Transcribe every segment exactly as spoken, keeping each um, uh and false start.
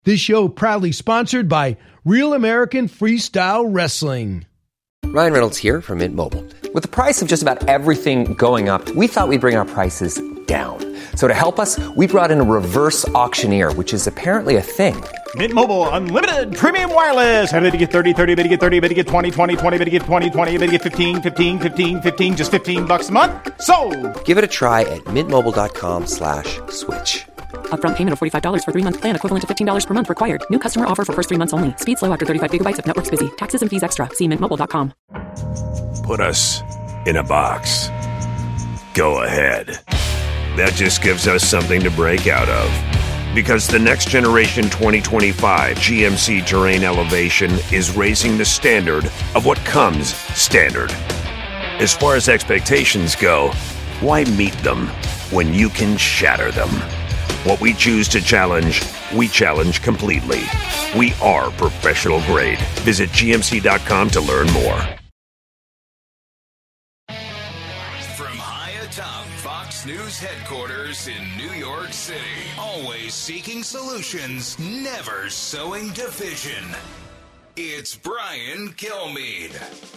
This show proudly sponsored by Real American Freestyle Wrestling. Ryan Reynolds here from Mint Mobile. With the price of just about everything going up, we thought we'd bring our prices down. So to help us, we brought in a reverse auctioneer, which is apparently a thing. Mint Mobile Unlimited Premium Wireless. How to get thirty, thirty, how to get thirty, how to get twenty, twenty, twenty, how to get twenty, twenty, how to get fifteen, fifteen, fifteen, fifteen, just fifteen bucks a month? Sold! Give it a try at mintmobile.com slash switch. Upfront payment of forty-five dollars for three-month plan equivalent to fifteen dollars per month required. New customer offer for first three months only. Speed slow after thirty-five gigabytes if network's busy. Taxes and fees extra. See mint mobile dot com. Put us in a box. Go ahead. That just gives us something to break out of. Because the next generation twenty twenty-five G M C Terrain Elevation is raising the standard of what comes standard. As far as expectations go, why meet them when you can shatter them? What we choose to challenge, we challenge completely. We are professional grade. Visit G M C dot com to learn more. From high atop Fox News headquarters in New York City, always seeking solutions, never sowing division. It's Brian Kilmeade.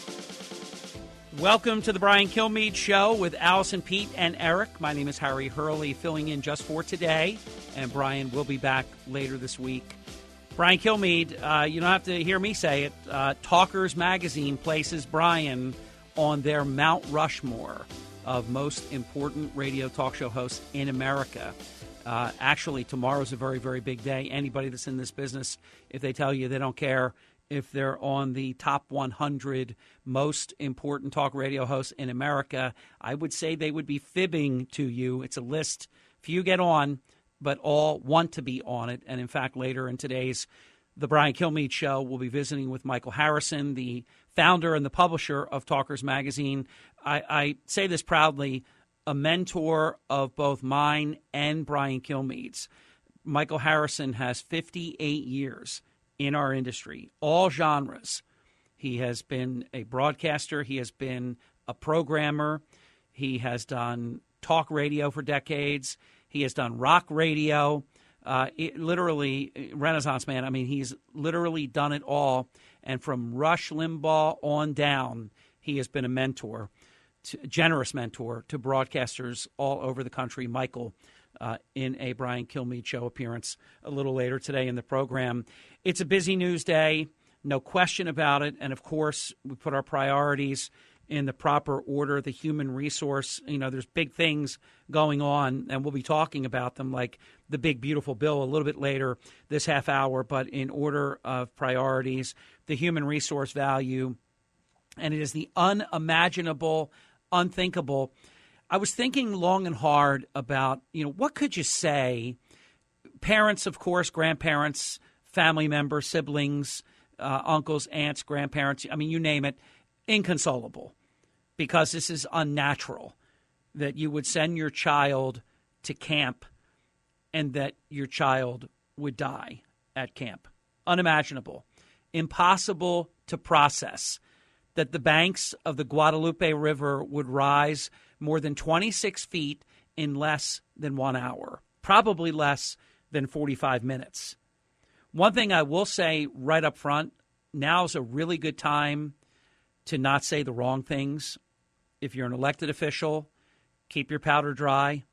Welcome to the Brian Kilmeade Show with Allison, Pete, and Eric. My name is Harry Hurley, filling in just for today, and Brian will be back later this week. Brian Kilmeade, uh, you don't have to hear me say it, uh, Talkers Magazine places Brian on their Mount Rushmore of most important radio talk show hosts in America. Uh, actually, tomorrow's a very, very big day. Anybody that's in this business, if they tell you they don't care if they're on the top one hundred most important talk radio hosts in America, I would say they would be fibbing to you. It's a list. Few get on, but all want to be on it. And in fact, later in today's The Brian Kilmeade Show, we'll be visiting with Michael Harrison, the founder and the publisher of Talkers Magazine. I, I say this proudly, a mentor of both mine and Brian Kilmeade's. Michael Harrison has fifty-eight years in our industry, all genres. He has been a broadcaster. He has been a programmer. He has done talk radio for decades. He has done rock radio. Uh, it, literally, Renaissance man. I mean, he's literally done it all. And from Rush Limbaugh on down, he has been a mentor, to, generous mentor to broadcasters all over the country. Michael, uh, in a Brian Kilmeade Show appearance a little later today in the program. It's a busy news day, no question about it. And, of course, we put our priorities in the proper order. The human resource, you know, there's big things going on, and we'll be talking about them, like the big, beautiful bill a little bit later this half hour. But in order of priorities, the human resource value, and it is the unimaginable, unthinkable. I was thinking long and hard about, you know, what could you say? Parents, of course, grandparents, family members, siblings, uh, uncles, aunts, grandparents, I mean, you name it, inconsolable, because this is unnatural that you would send your child to camp and that your child would die at camp. Unimaginable. Impossible to process that the banks of the Guadalupe River would rise more than twenty-six feet in less than one hour, probably less than forty-five minutes. One thing I will say right up front, now's a really good time to not say the wrong things. If you're an elected official, keep your powder dry.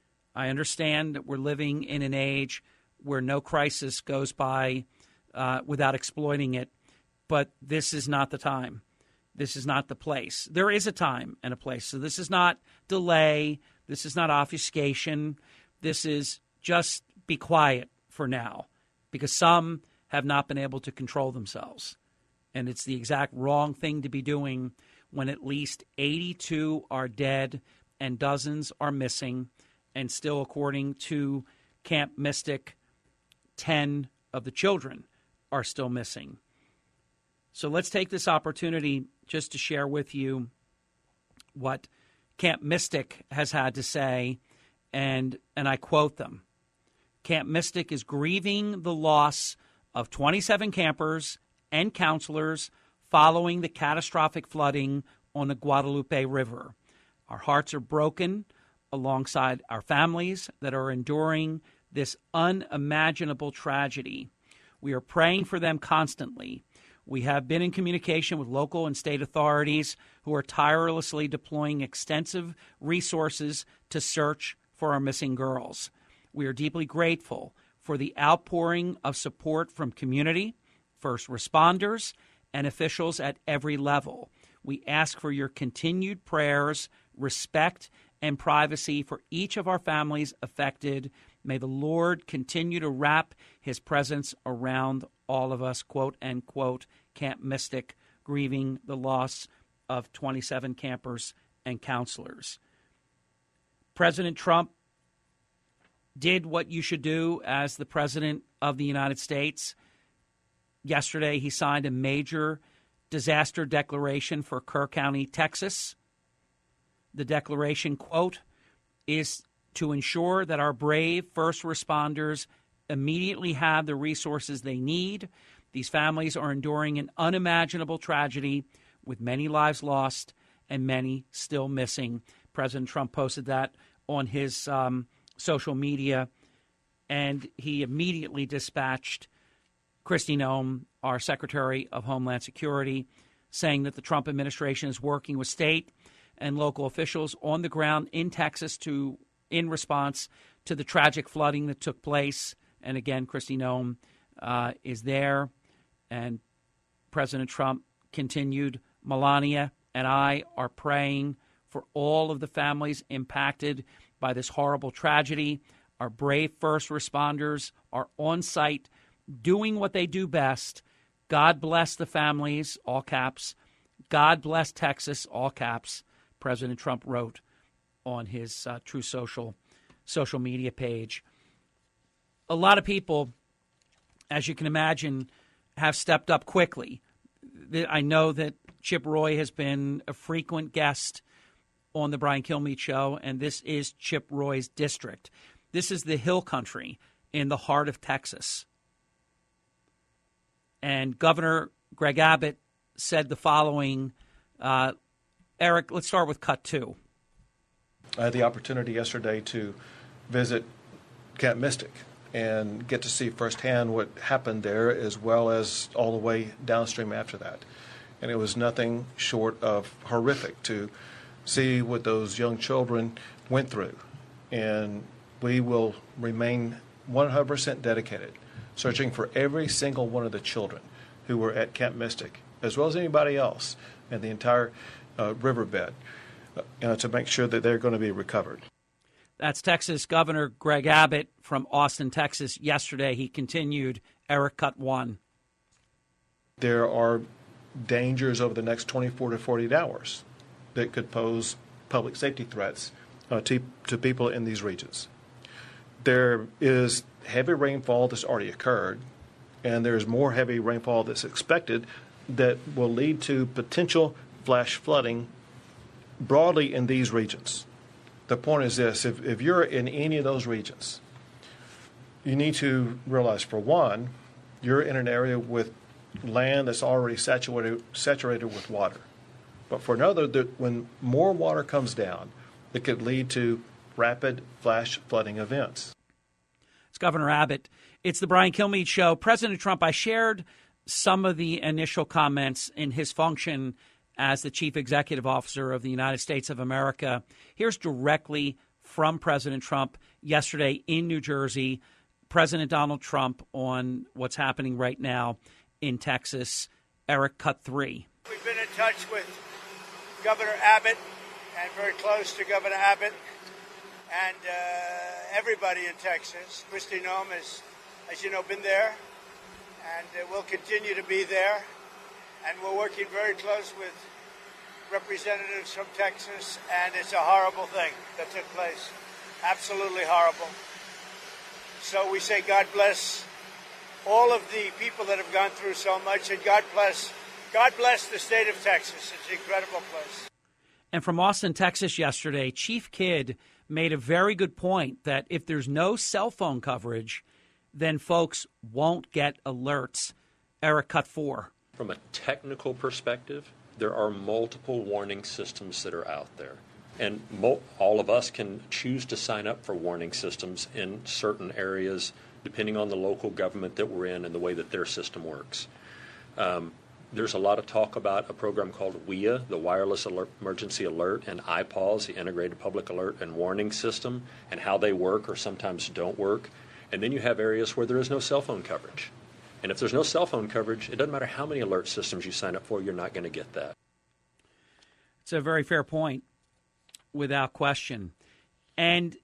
I understand that we're living in an age where no crisis goes by uh, without exploiting it, but this is not the time. This is not the place. There is a time and a place. So this is not delay. This is not obfuscation. This is just be quiet for now, because some have not been able to control themselves. And it's the exact wrong thing to be doing when at least eighty-two are dead and dozens are missing. And still, according to Camp Mystic, ten of the children are still missing. So let's take this opportunity just to share with you what Camp Mystic has had to say, and and I quote them. Camp Mystic is grieving the loss of twenty-seven campers and counselors following the catastrophic flooding on the Guadalupe River. Our hearts are broken alongside our families that are enduring this unimaginable tragedy. We are praying for them constantly. We have been in communication with local and state authorities who are tirelessly deploying extensive resources to search for our missing girls. We are deeply grateful for the outpouring of support from community, first responders, and officials at every level. We ask for your continued prayers, respect, and privacy for each of our families affected. May the Lord continue to wrap his presence around all of us, quote, end quote, Camp Mystic, grieving the loss of twenty-seven campers and counselors. President Trump did what you should do as the President of the United States. Yesterday, he signed a major disaster declaration for Kerr County, Texas. The declaration, quote, is to ensure that our brave first responders immediately have the resources they need. These families are enduring an unimaginable tragedy with many lives lost and many still missing. President Trump posted that on his um, social media, and he immediately dispatched Kristi Noem, our Secretary of Homeland Security, saying that the Trump administration is working with state and local officials on the ground in Texas to in response to the tragic flooding that took place. And again, Kristi Noem uh, is there. And President Trump continued, Melania and I are praying for all of the families impacted by this horrible tragedy. Our brave first responders are on site doing what they do best. God bless the families, all caps. God bless Texas, all caps. President Trump wrote on his uh, True Social social media page. A lot of people, as you can imagine, have stepped up quickly. I know that Chip Roy has been a frequent guest on the Brian Kilmeade Show, and this is Chip Roy's district. This is the Hill Country in the heart of Texas. And Governor Greg Abbott said the following. Uh, Eric, let's start with cut two. I had the opportunity yesterday to visit Camp Mystic and get to see firsthand what happened there, as well as all the way downstream after that. And it was nothing short of horrific to see what those young children went through. And we will remain one hundred percent dedicated, searching for every single one of the children who were at Camp Mystic, as well as anybody else in the entire uh, riverbed, uh, to make sure that they're going to be recovered. That's Texas Governor Greg Abbott from Austin, Texas. Yesterday, he continued, Eric, cut one. There are dangers over the next twenty-four to forty-eight hours that could pose public safety threats uh, to, to people in these regions. There is heavy rainfall that's already occurred, and there's more heavy rainfall that's expected that will lead to potential flash flooding broadly in these regions. The point is this, if, if you're in any of those regions, you need to realize, for one, you're in an area with land that's already saturated, saturated with water. But for another, that when more water comes down, it could lead to rapid flash flooding events. It's Governor Abbott. It's the Brian Kilmeade Show. President Trump, I shared some of the initial comments in his function as the Chief Executive Officer of the United States of America. Here's directly from President Trump yesterday in New Jersey. President Donald Trump on what's happening right now in Texas. Eric, cut three. We've been in touch with Governor Abbott and very close to Governor Abbott and uh, everybody in Texas. Kristi Noem has, as you know, been there and uh, will continue to be there. And we're working very close with representatives from Texas, and it's a horrible thing that took place. Absolutely horrible. So we say God bless all of the people that have gone through so much, and God bless God bless the state of Texas. It's an incredible place. And from Austin, Texas yesterday, Chief Kidd made a very good point that if there's no cell phone coverage, then folks won't get alerts. Eric, cut four. From a technical perspective, there are multiple warning systems that are out there. And mo- all of us can choose to sign up for warning systems in certain areas depending on the local government that we're in and the way that their system works. Um, there's a lot of talk about a program called W I A, the Wireless Alert, Emergency Alert, and I P A W S, the Integrated Public Alert and Warning System, and how they work or sometimes don't work. And then you have areas where there is no cell phone coverage. And if there's no cell phone coverage, it doesn't matter how many alert systems you sign up for, you're not going to get that. It's a very fair point, without question. And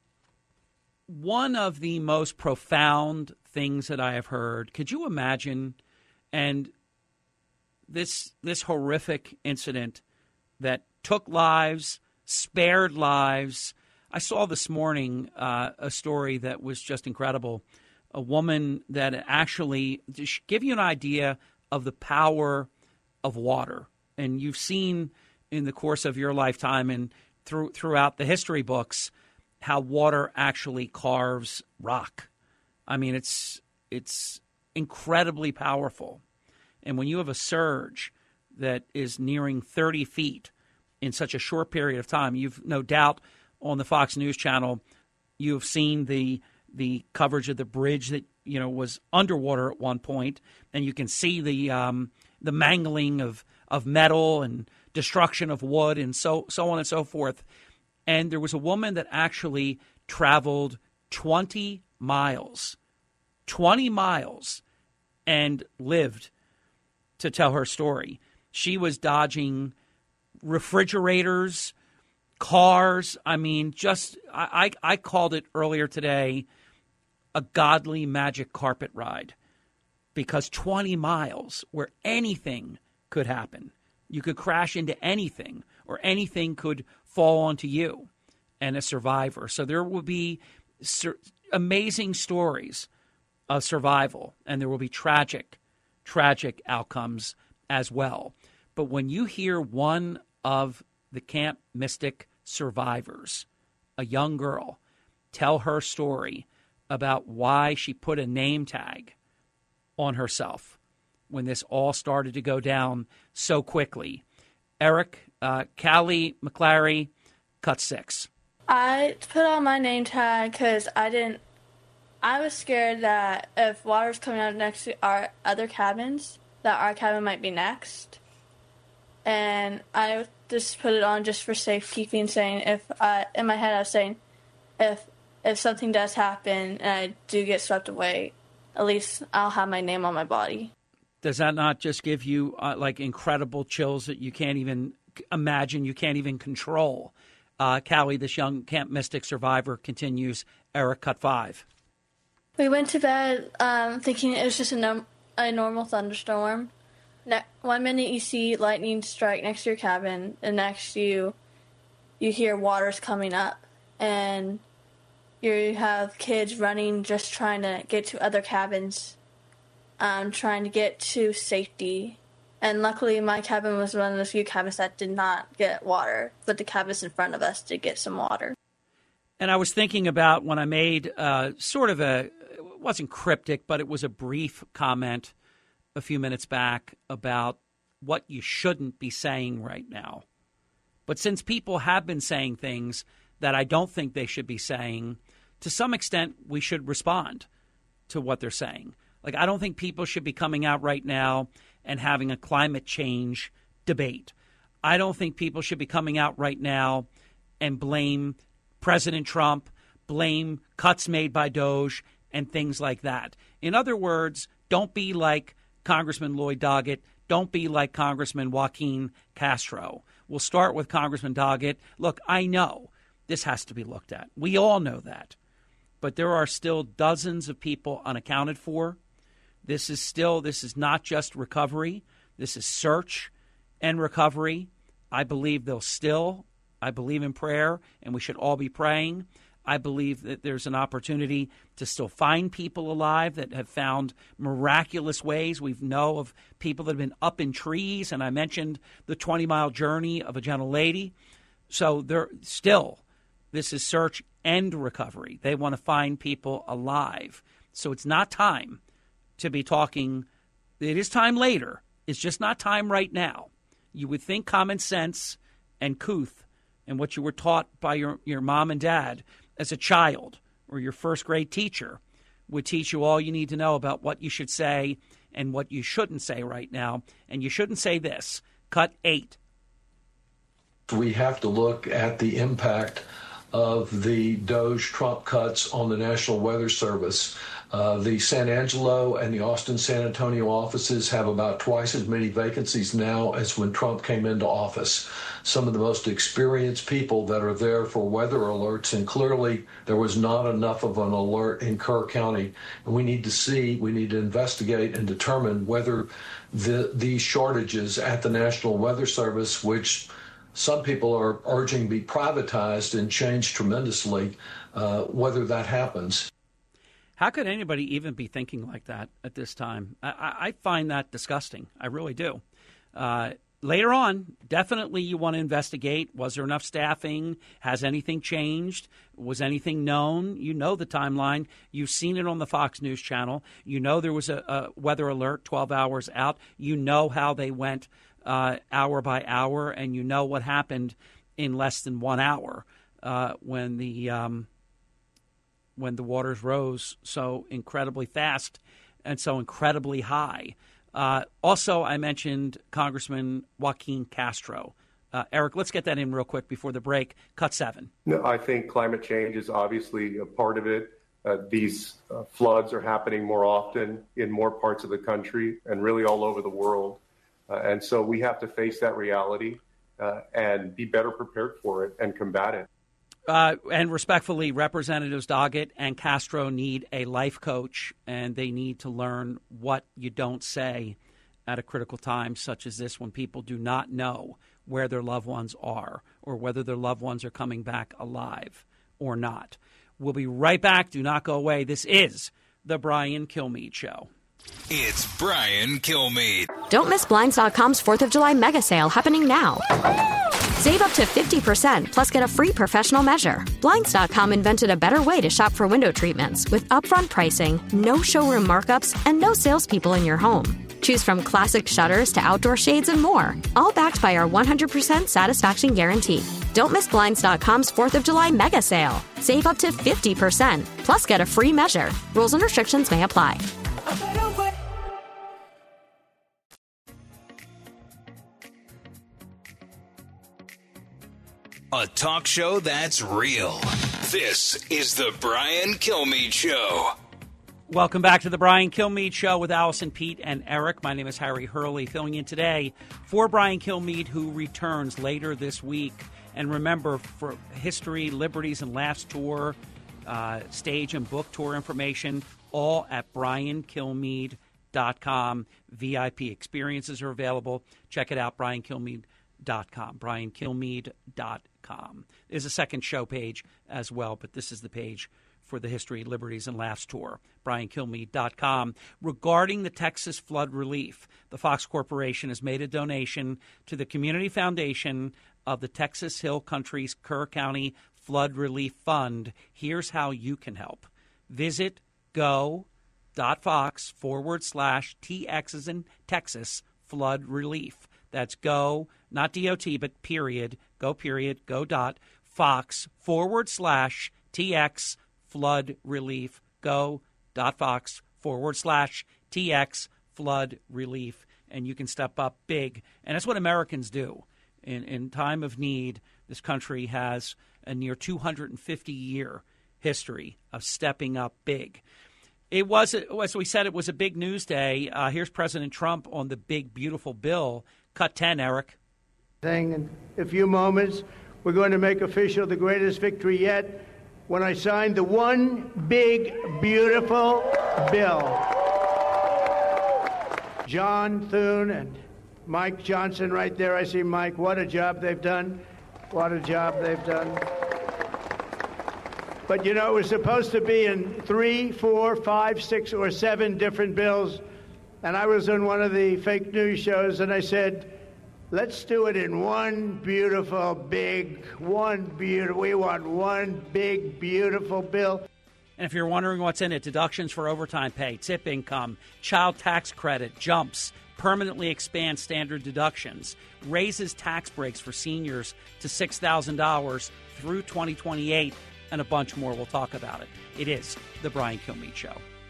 one of the most profound things that I have heard, could you imagine, and this this horrific incident that took lives, spared lives. I saw this morning uh, a story that was just incredible. A woman that actually, to give you an idea of the power of water. And you've seen in the course of your lifetime and through, throughout the history books how water actually carves rock. I mean, it's it's incredibly powerful. And when you have a surge that is nearing thirty feet in such a short period of time, you've no doubt on the Fox News channel, you've seen the the coverage of the bridge that, you know, was underwater at one point, and you can see the um, the mangling of, of metal and destruction of wood and so so on and so forth. And there was a woman that actually traveled twenty miles, twenty miles, and lived to tell her story. She was dodging refrigerators, cars. I mean, just I, I, I called it earlier today a godly magic carpet ride, because twenty miles where anything could happen. You could crash into anything, or anything could fall onto you and a survivor. So there will be sur- amazing stories of survival, and there will be tragic, tragic outcomes as well. But when you hear one of the Camp Mystic survivors, a young girl, tell her story about why she put a name tag on herself when this all started to go down so quickly. Eric, uh, Callie McClary, cut six. I put on my name tag because I didn't, I was scared that if water's coming out next to our other cabins, that our cabin might be next. And I just put it on just for safekeeping, saying if, I, in my head I was saying, if if something does happen and I do get swept away, at least I'll have my name on my body. Does that not just give you uh, like incredible chills that you can't even imagine, you can't even control? Uh, Callie, this young Camp Mystic survivor, continues. Eric, cut five. We went to bed um, thinking it was just a, num- a normal thunderstorm. Ne- one minute you see lightning strike next to your cabin, the next you you hear water's coming up, and you have kids running just trying to get to other cabins, um, trying to get to safety. And luckily my cabin was one of the few cabins that did not get water, but the cabins in front of us did get some water. And I was thinking about when I made uh, sort of a, it wasn't cryptic, but it was a brief comment a few minutes back about what you shouldn't be saying right now. But since people have been saying things that I don't think they should be saying, to some extent we should respond to what they're saying. Like, I don't think people should be coming out right now and having a climate change debate. I don't think people should be coming out right now and blame President Trump, blame cuts made by Doge, and things like that. In other words, don't be like Congressman Lloyd Doggett. Don't be like Congressman Joaquin Castro. We'll start with Congressman Doggett. Look, I know this has to be looked at. We all know that. But there are still dozens of people unaccounted for. This is still, this is not just recovery. This is search and recovery. I believe they'll still, I believe in prayer, and we should all be praying. I believe that there's an opportunity to still find people alive that have found miraculous ways. We know of people that have been up in trees, and I mentioned the twenty-mile journey of a gentle lady. So there still, this is search and recovery. They want to find people alive. So it's not time to be talking. It is time later. It's just not time right now. You would think common sense and couth and what you were taught by your, your mom and dad as a child or your first grade teacher would teach you all you need to know about what you should say and what you shouldn't say right now. And you shouldn't say this. Cut eight. We have to look at the impact of the DOGE Trump cuts on the National Weather Service. Uh, the San Angelo and the Austin San Antonio offices have about twice as many vacancies now as when Trump came into office. Some of the most experienced people that are there for weather alerts, and clearly there was not enough of an alert in Kerr County. And we need to see, we need to investigate and determine whether the, these shortages at the National Weather Service, which some people are urging be privatized and changed tremendously, uh, whether that happens. How could anybody even be thinking like that at this time? I, I find that disgusting. I really do. Uh, later on, definitely you want to investigate. Was there enough staffing? Has anything changed? Was anything known? You know the timeline. You've seen it on the Fox News channel. You know there was a, a weather alert twelve hours out. You know how they went uh, hour by hour, and you know what happened in less than one hour uh, when the um, – when the waters rose so incredibly fast and so incredibly high. Uh, also, I mentioned Congressman Joaquin Castro. Uh, Eric, let's get that in real quick before the break. Cut seven. No, I think climate change is obviously a part of it. Uh, these uh, floods are happening more often in more parts of the country and really all over the world. Uh, and so we have to face that reality uh, and be better prepared for it and combat it. Uh, and respectfully, Representatives Doggett and Castro need a life coach, and they need to learn what you don't say at a critical time such as this, when people do not know where their loved ones are or whether their loved ones are coming back alive or not. We'll be right back. Do not go away. This is the Brian Kilmeade Show. It's Brian Kilmeade. Don't miss Blinds dot com's fourth of July mega sale happening now. Save up to fifty percent, plus get a free professional measure. Blinds dot com invented a better way to shop for window treatments with upfront pricing, no showroom markups, and no salespeople in your home. Choose from classic shutters to outdoor shades and more, all backed by our one hundred percent satisfaction guarantee. Don't miss Blinds dot com's fourth of July mega sale. Save up to fifty percent, plus get a free measure. Rules and restrictions may apply. A talk show that's real. This is the Brian Kilmeade Show. Welcome back to the Brian Kilmeade Show with Allison, Pete, and Eric. My name is Harry Hurley, filling in today for Brian Kilmeade, who returns later this week. And remember, for History, Liberties, and Laughs tour, uh, stage and book tour information, all at brian kilmeade dot com. V I P experiences are available. Check it out, brian kilmeade dot com. brian kilmeade dot com. There's a second show page as well, but this is the page for the History, Liberties, and Laughs tour, brian kilmeade dot com. Regarding the Texas flood relief, the Fox Corporation has made a donation to the Community Foundation of the Texas Hill Country's Kerr County Flood Relief Fund. Here's how you can help. Visit go.fox forward slash TX as in Texas flood relief. That's go, not D O T, but period, go period, go dot, fox forward slash TX flood relief, go dot fox forward slash TX flood relief. And you can step up big. And that's what Americans do. In, in time of need, this country has a near two hundred fifty year history of stepping up big. It was, as we said, it was a big news day. Uh, here's President Trump on the big, beautiful bill. Cut ten, Eric. In a few moments, we're going to make official the greatest victory yet when I sign the one big, beautiful bill. John Thune and Mike Johnson right there. I see Mike. What a job they've done. What a job they've done. But, you know, it was supposed to be in three, four, five, six, or seven different bills. And I was on one of the fake news shows, and I said, let's do it in one beautiful, big, one beautiful, we want one big, beautiful bill. And if you're wondering what's in it, deductions for overtime pay, tip income, child tax credit, jumps, permanently expands standard deductions, raises tax breaks for seniors to six thousand dollars through twenty twenty-eight, and a bunch more. We'll talk about it. It is the Brian Kilmeade Show.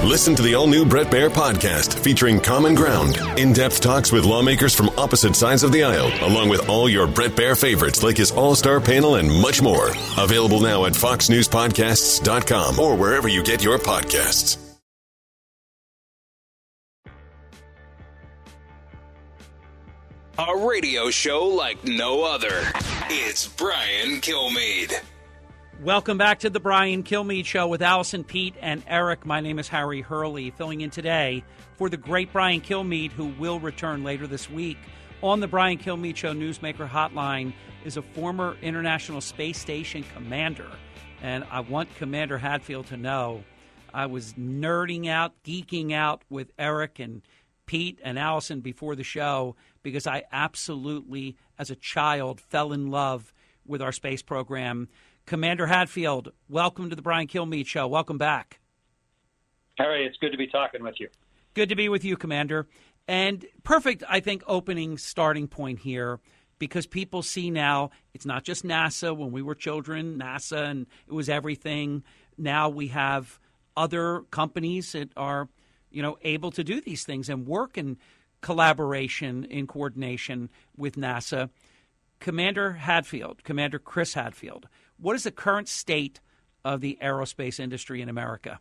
Listen to the all-new Bret Baier podcast featuring Common Ground, in-depth talks with lawmakers from opposite sides of the aisle, along with all your Bret Baier favorites like his all-star panel and much more. Available now at fox news podcasts dot com or wherever you get your podcasts. A radio show like no other. It's Brian Kilmeade. Welcome back to the Brian Kilmeade Show with Allison, Pete, and Eric. My name is Harry Hurley, filling in today for the great Brian Kilmeade, who will return later this week. On the Brian Kilmeade Show Newsmaker Hotline is a former International Space Station commander. And I want Commander Hadfield to know I was nerding out, geeking out with Eric and Pete and Allison before the show because I absolutely, as a child, fell in love with our space program. Commander Hadfield, welcome to the Brian Kilmeade Show. Welcome back. Harry, it's good to be talking with you. Good to be with you, Commander. And perfect, I think, opening starting point here because people see now it's not just NASA. When we were children, NASA, and it was everything. Now we have other companies that are, you know, able to do these things and work in collaboration, in coordination with NASA. Commander Hadfield, Commander Chris Hadfield, what is the current state of the aerospace industry in America?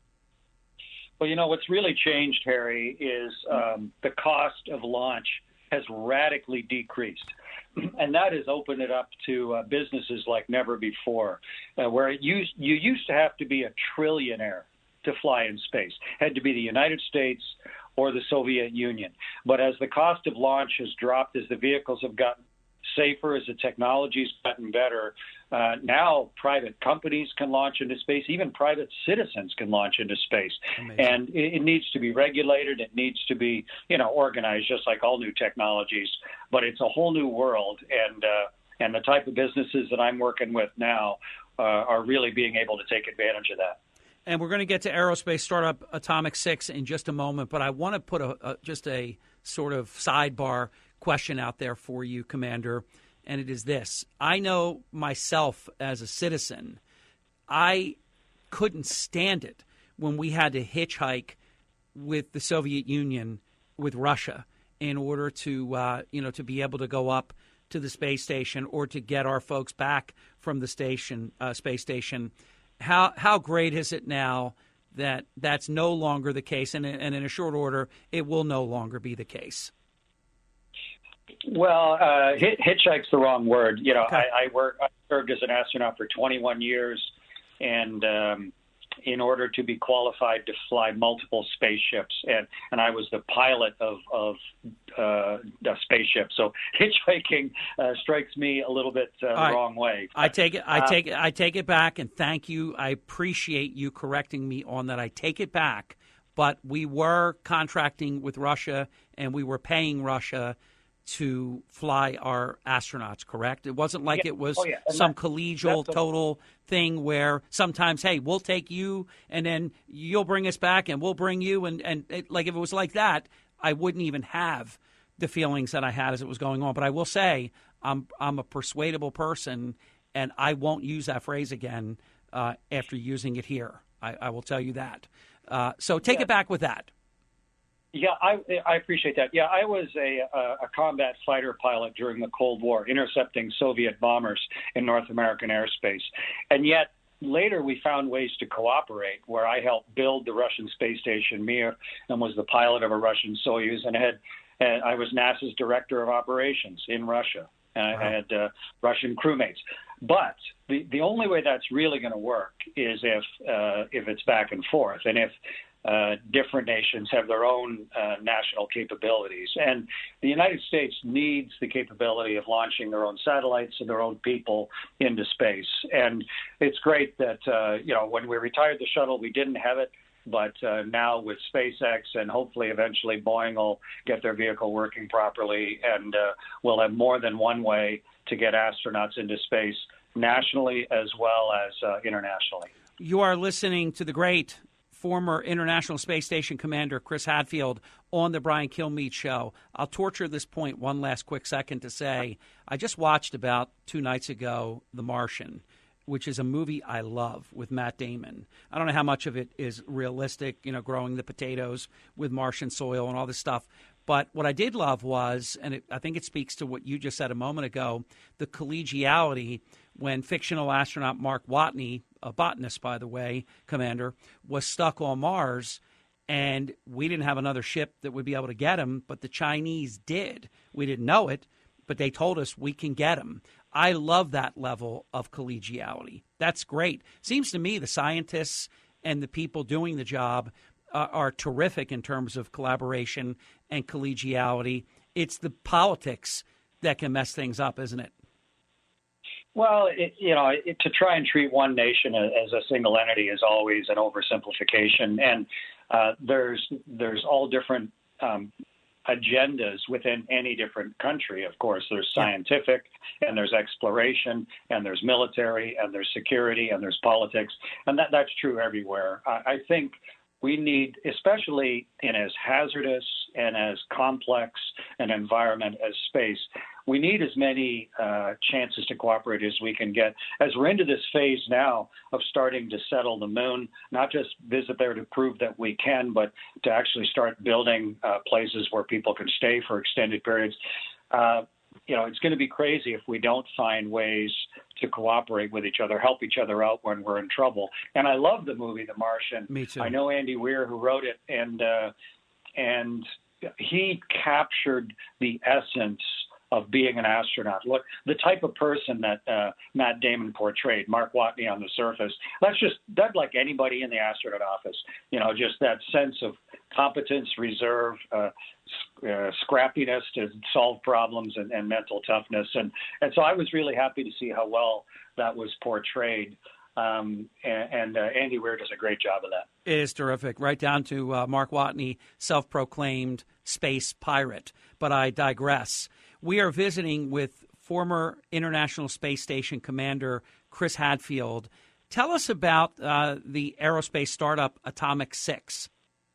Well, you know, what's really changed, Harry, is um, the cost of launch has radically decreased. And that has opened it up to uh, businesses like never before, uh, where it used, you used to have to be a trillionaire to fly in space. Had to be the United States or the Soviet Union. But as the cost of launch has dropped, as the vehicles have gotten safer, as the technology's gotten better, uh, now private companies can launch into space. Even private citizens can launch into space. Amazing. And it, it needs to be regulated. It needs to be, you know, organized, just like all new technologies. But it's a whole new world. And uh, and the type of businesses that I'm working with now uh, are really being able to take advantage of that. And we're going to get to aerospace startup Atomic Six in just a moment, but I want to put a, a just a sort of sidebar question out there for you, Commander, and it is this. I know myself as a citizen, I couldn't stand it when we had to hitchhike with the Soviet Union, with Russia, in order to, uh, you know, to be able to go up to the space station or to get our folks back from the station, uh, space station. How how great is it now that that's no longer the case, and, and in a short order, it will no longer be the case? Well, uh, hit, hitchhike's the wrong word. You know, okay. I, I work. I served as an astronaut for twenty-one years, and um, in order to be qualified to fly multiple spaceships, and, and I was the pilot of of uh, a spaceship. So hitchhiking uh, strikes me a little bit uh, the right. wrong way. I take it. I uh, take it. I take it back, and thank you. I appreciate you correcting me on that. I take it back. But we were contracting with Russia, and we were paying Russia to fly our astronauts, correct? It wasn't like yeah. it was oh, yeah. some that, collegial total thing where sometimes, hey, we'll take you and then you'll bring us back and we'll bring you. And, and it, like if it was like that, I wouldn't even have the feelings that I had as it was going on. But I will say I'm I'm a persuadable person, and I won't use that phrase again uh, after using it here. I, I will tell you that. Uh, so take yeah. it back with that. Yeah, I, I appreciate that. Yeah, I was a, a combat fighter pilot during the Cold War, intercepting Soviet bombers in North American airspace. And yet later we found ways to cooperate, where I helped build the Russian space station Mir and was the pilot of a Russian Soyuz, and had and I was NASA's director of operations in Russia. And wow. I had uh, Russian crewmates. But the, the only way that's really going to work is if uh, if it's back and forth, and if Uh, different nations have their own uh, national capabilities. And the United States needs the capability of launching their own satellites and their own people into space. And it's great that, uh, you know, when we retired the shuttle, we didn't have it. But uh, now with SpaceX, and hopefully eventually Boeing will get their vehicle working properly, and uh, we'll have more than one way to get astronauts into space nationally as well as uh, internationally. You are listening to the great former International Space Station Commander Chris Hadfield on the Brian Kilmeade Show. I'll torture this point one last quick second to say I just watched about two nights ago The Martian, which is a movie I love with Matt Damon. I don't know how much of it is realistic, you know, growing the potatoes with Martian soil and all this stuff. But what I did love was, and it, I think it speaks to what you just said a moment ago, the collegiality when fictional astronaut Mark Watney, a botanist, by the way, Commander, was stuck on Mars, and we didn't have another ship that would be able to get him, but the Chinese did. We didn't know it, but they told us we can get him. I love that level of collegiality. That's great. Seems to me the scientists and the people doing the job uh, are terrific in terms of collaboration and collegiality. It's the politics that can mess things up, isn't it? Well, it, you know, it, to try and treat one nation as a single entity is always an oversimplification, and uh, there's there's all different um, agendas within any different country. Of course, there's scientific, and there's exploration, and there's military, and there's security, and there's politics, and that that's true everywhere. I, I think we need, especially in as hazardous and as complex an environment as space, we need as many uh, chances to cooperate as we can get. As we're into this phase now of starting to settle the moon, not just visit there to prove that we can, but to actually start building uh, places where people can stay for extended periods. Uh, you know, it's going to be crazy if we don't find ways to cooperate with each other, help each other out when we're in trouble. And I love the movie The Martian. Me too. I know Andy Weir, who wrote it, and uh, and he captured the essence of being an astronaut. Look, the type of person that uh, Matt Damon portrayed, Mark Watney on the surface, that's just, that's like anybody in the astronaut office. You know, just that sense of competence, reserve, uh, uh, scrappiness to solve problems, and, and mental toughness. And, and so I was really happy to see how well that was portrayed. Um, and and uh, Andy Weir does a great job of that. It is terrific, right down to uh, Mark Watney, self-proclaimed space pirate. But I digress. We are visiting with former International Space Station Commander Chris Hadfield. Tell us about uh, the aerospace startup Atomic Six.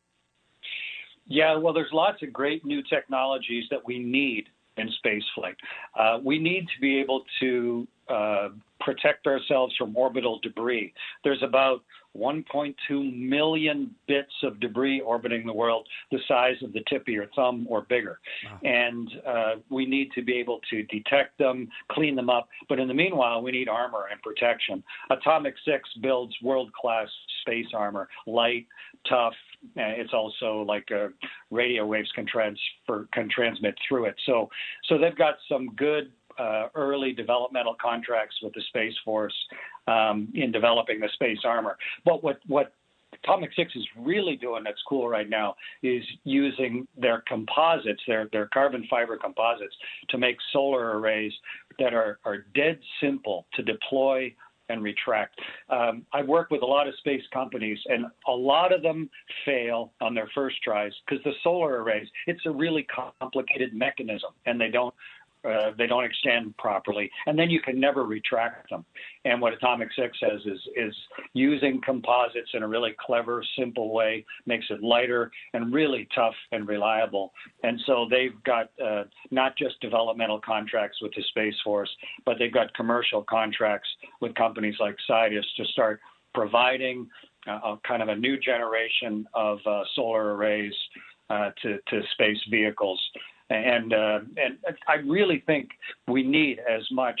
Yeah, well, there's lots of great new technologies that we need in spaceflight. Uh, we need to be able to uh, protect ourselves from orbital debris. There's about one point two million bits of debris orbiting the world, the size of the tip of your thumb or bigger. Wow. And uh, we need to be able to detect them, clean them up. But in the meanwhile, we need armor and protection. Atomic Six builds world-class space armor, light, tough. It's also like uh, radio waves can transfer, can transmit through it. So, so they've got some good uh, early developmental contracts with the Space Force um, in developing the space armor. But what what Atomic Six is really doing that's cool right now is using their composites, their their carbon fiber composites, to make solar arrays that are are dead simple to deploy and retract. Um, I work with a lot of space companies, and a lot of them fail on their first tries because the solar arrays, it's a really complicated mechanism, and they don't uh, they don't extend properly, and then you can never retract them. And what Atomic Six says is is using composites in a really clever, simple way makes it lighter and really tough and reliable. And so they've got uh, not just developmental contracts with the Space Force, but they've got commercial contracts with companies like Sidus to start providing uh, a kind of a new generation of uh, solar arrays uh, to, to space vehicles. And uh, and I really think we need as much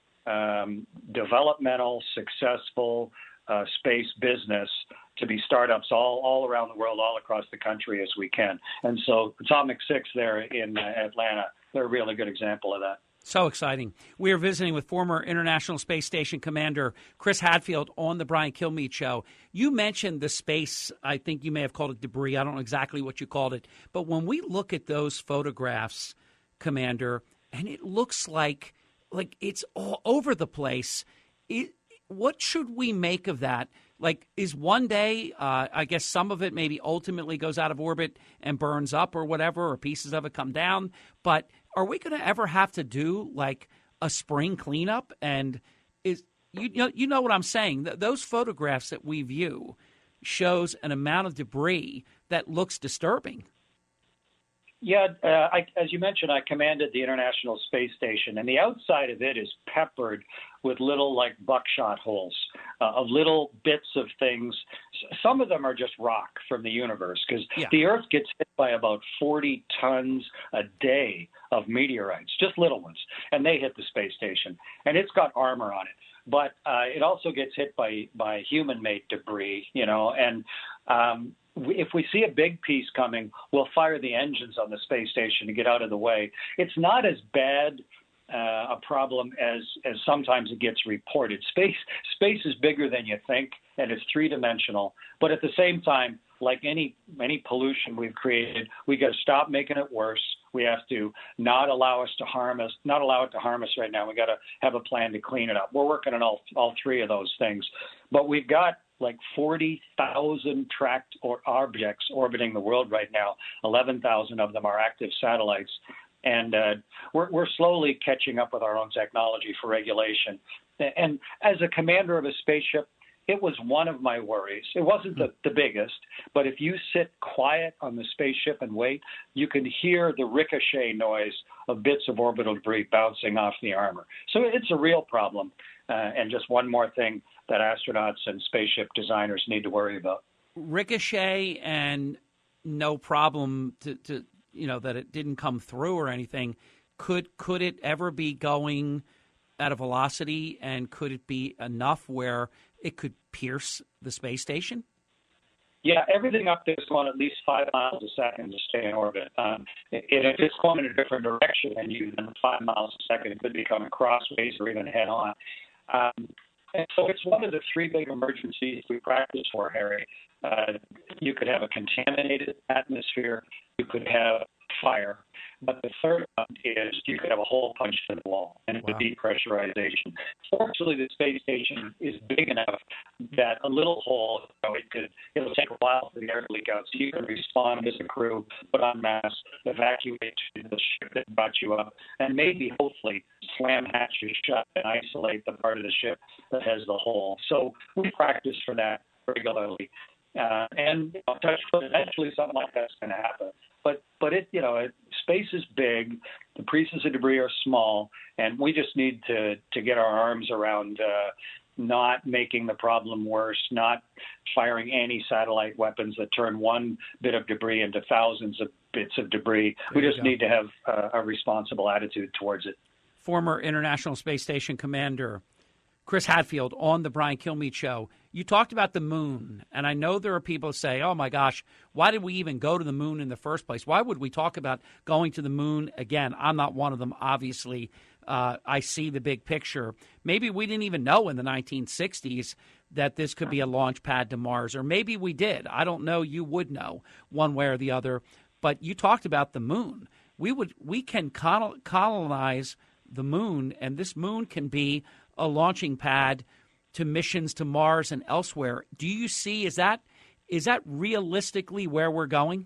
um, developmental, successful uh, space business to be startups all, all around the world, all across the country as we can. And so Atomic Six there in uh, Atlanta, they're a really good example of that. So exciting. We are visiting with former International Space Station Commander Chris Hadfield on the Brian Kilmeade Show. You mentioned the space, I think you may have called it debris. I don't know exactly what you called it. But when we look at those photographs, Commander, and it looks like like it's all over the place, it, what should we make of that? Like, is one day, uh, I guess some of it maybe ultimately goes out of orbit and burns up or whatever, or pieces of it come down. But are we going to ever have to do like a spring cleanup? And is you know you know what I'm saying? Th- those photographs that we view shows an amount of debris that looks disturbing. Yeah, uh, I, as you mentioned, I commanded the International Space Station, and the outside of it is peppered with little, like, buckshot holes, uh, of little bits of things. Some of them are just rock from the universe, because Yeah. the Earth gets hit by about forty tons a day of meteorites, just little ones, and they hit the space station, and it's got armor on it. But uh, it also gets hit by, by human-made debris, you know, and um, if we see a big piece coming, we'll fire the engines on the space station to get out of the way. It's not as bad uh, a problem as, as sometimes it gets reported. Space space is bigger than you think, and it's three-dimensional. But at the same time, like any any pollution we've created, we got to stop making it worse. We have to not allow us to harm us, not allow it to harm us right now. We got to have a plan to clean it up. We're working on all all three of those things, but we've got like forty thousand tracked or objects orbiting the world right now. eleven thousand of them are active satellites. And uh, we're, we're slowly catching up with our own technology for regulation. And as a commander of a spaceship, it was one of my worries. It wasn't the, the biggest, but if you sit quiet on the spaceship and wait, you can hear the ricochet noise of bits of orbital debris bouncing off the armor. So it's a real problem, uh, and just one more thing that astronauts and spaceship designers need to worry about. Ricochet and no problem to, to you know, that it didn't come through or anything. Could could it ever be going at a velocity, and could it be enough where it could pierce the space station? Yeah, everything up there is going at least five miles a second to stay in orbit. Um, and if it's going in a different direction than you, then five miles a second could be coming crossways or even head on. Um, and so it's one of the three big emergencies we practice for, Harry. Uh, you could have a contaminated atmosphere. You could have fire. But the third one is you could have a hole punched in the wall, and it's wow. a depressurization. Fortunately, the space station is big enough that a little hole, you know, it could, it'll take a while for the air to leak out. So you can respond as a crew, put on masks, evacuate to the ship that brought you up, and maybe, hopefully, slam hatches shut and isolate the part of the ship that has the hole. So we practice for that regularly. Uh, and you know, touch wood, eventually something like that's going to happen. But but it you know it, space is big, the pieces of debris are small, and we just need to to get our arms around uh, not making the problem worse, not firing anti-satellite weapons that turn one bit of debris into thousands of bits of debris. There we just go. need to have uh, a responsible attitude towards it. Former International Space Station Commander Chris Hadfield on the Brian Kilmeade Show. You talked about the moon, and I know there are people who say, oh, my gosh, why did we even go to the moon in the first place? Why would we talk about going to the moon again? I'm not one of them, obviously. Uh, I see the big picture. Maybe we didn't even know in the nineteen sixties that this could be a launch pad to Mars, or maybe we did. I don't know. You would know one way or the other. But you talked about the moon. We would, we can colonize the moon, and this moon can be a launching pad to missions to Mars and elsewhere. Do you see, is that is that realistically where we're going?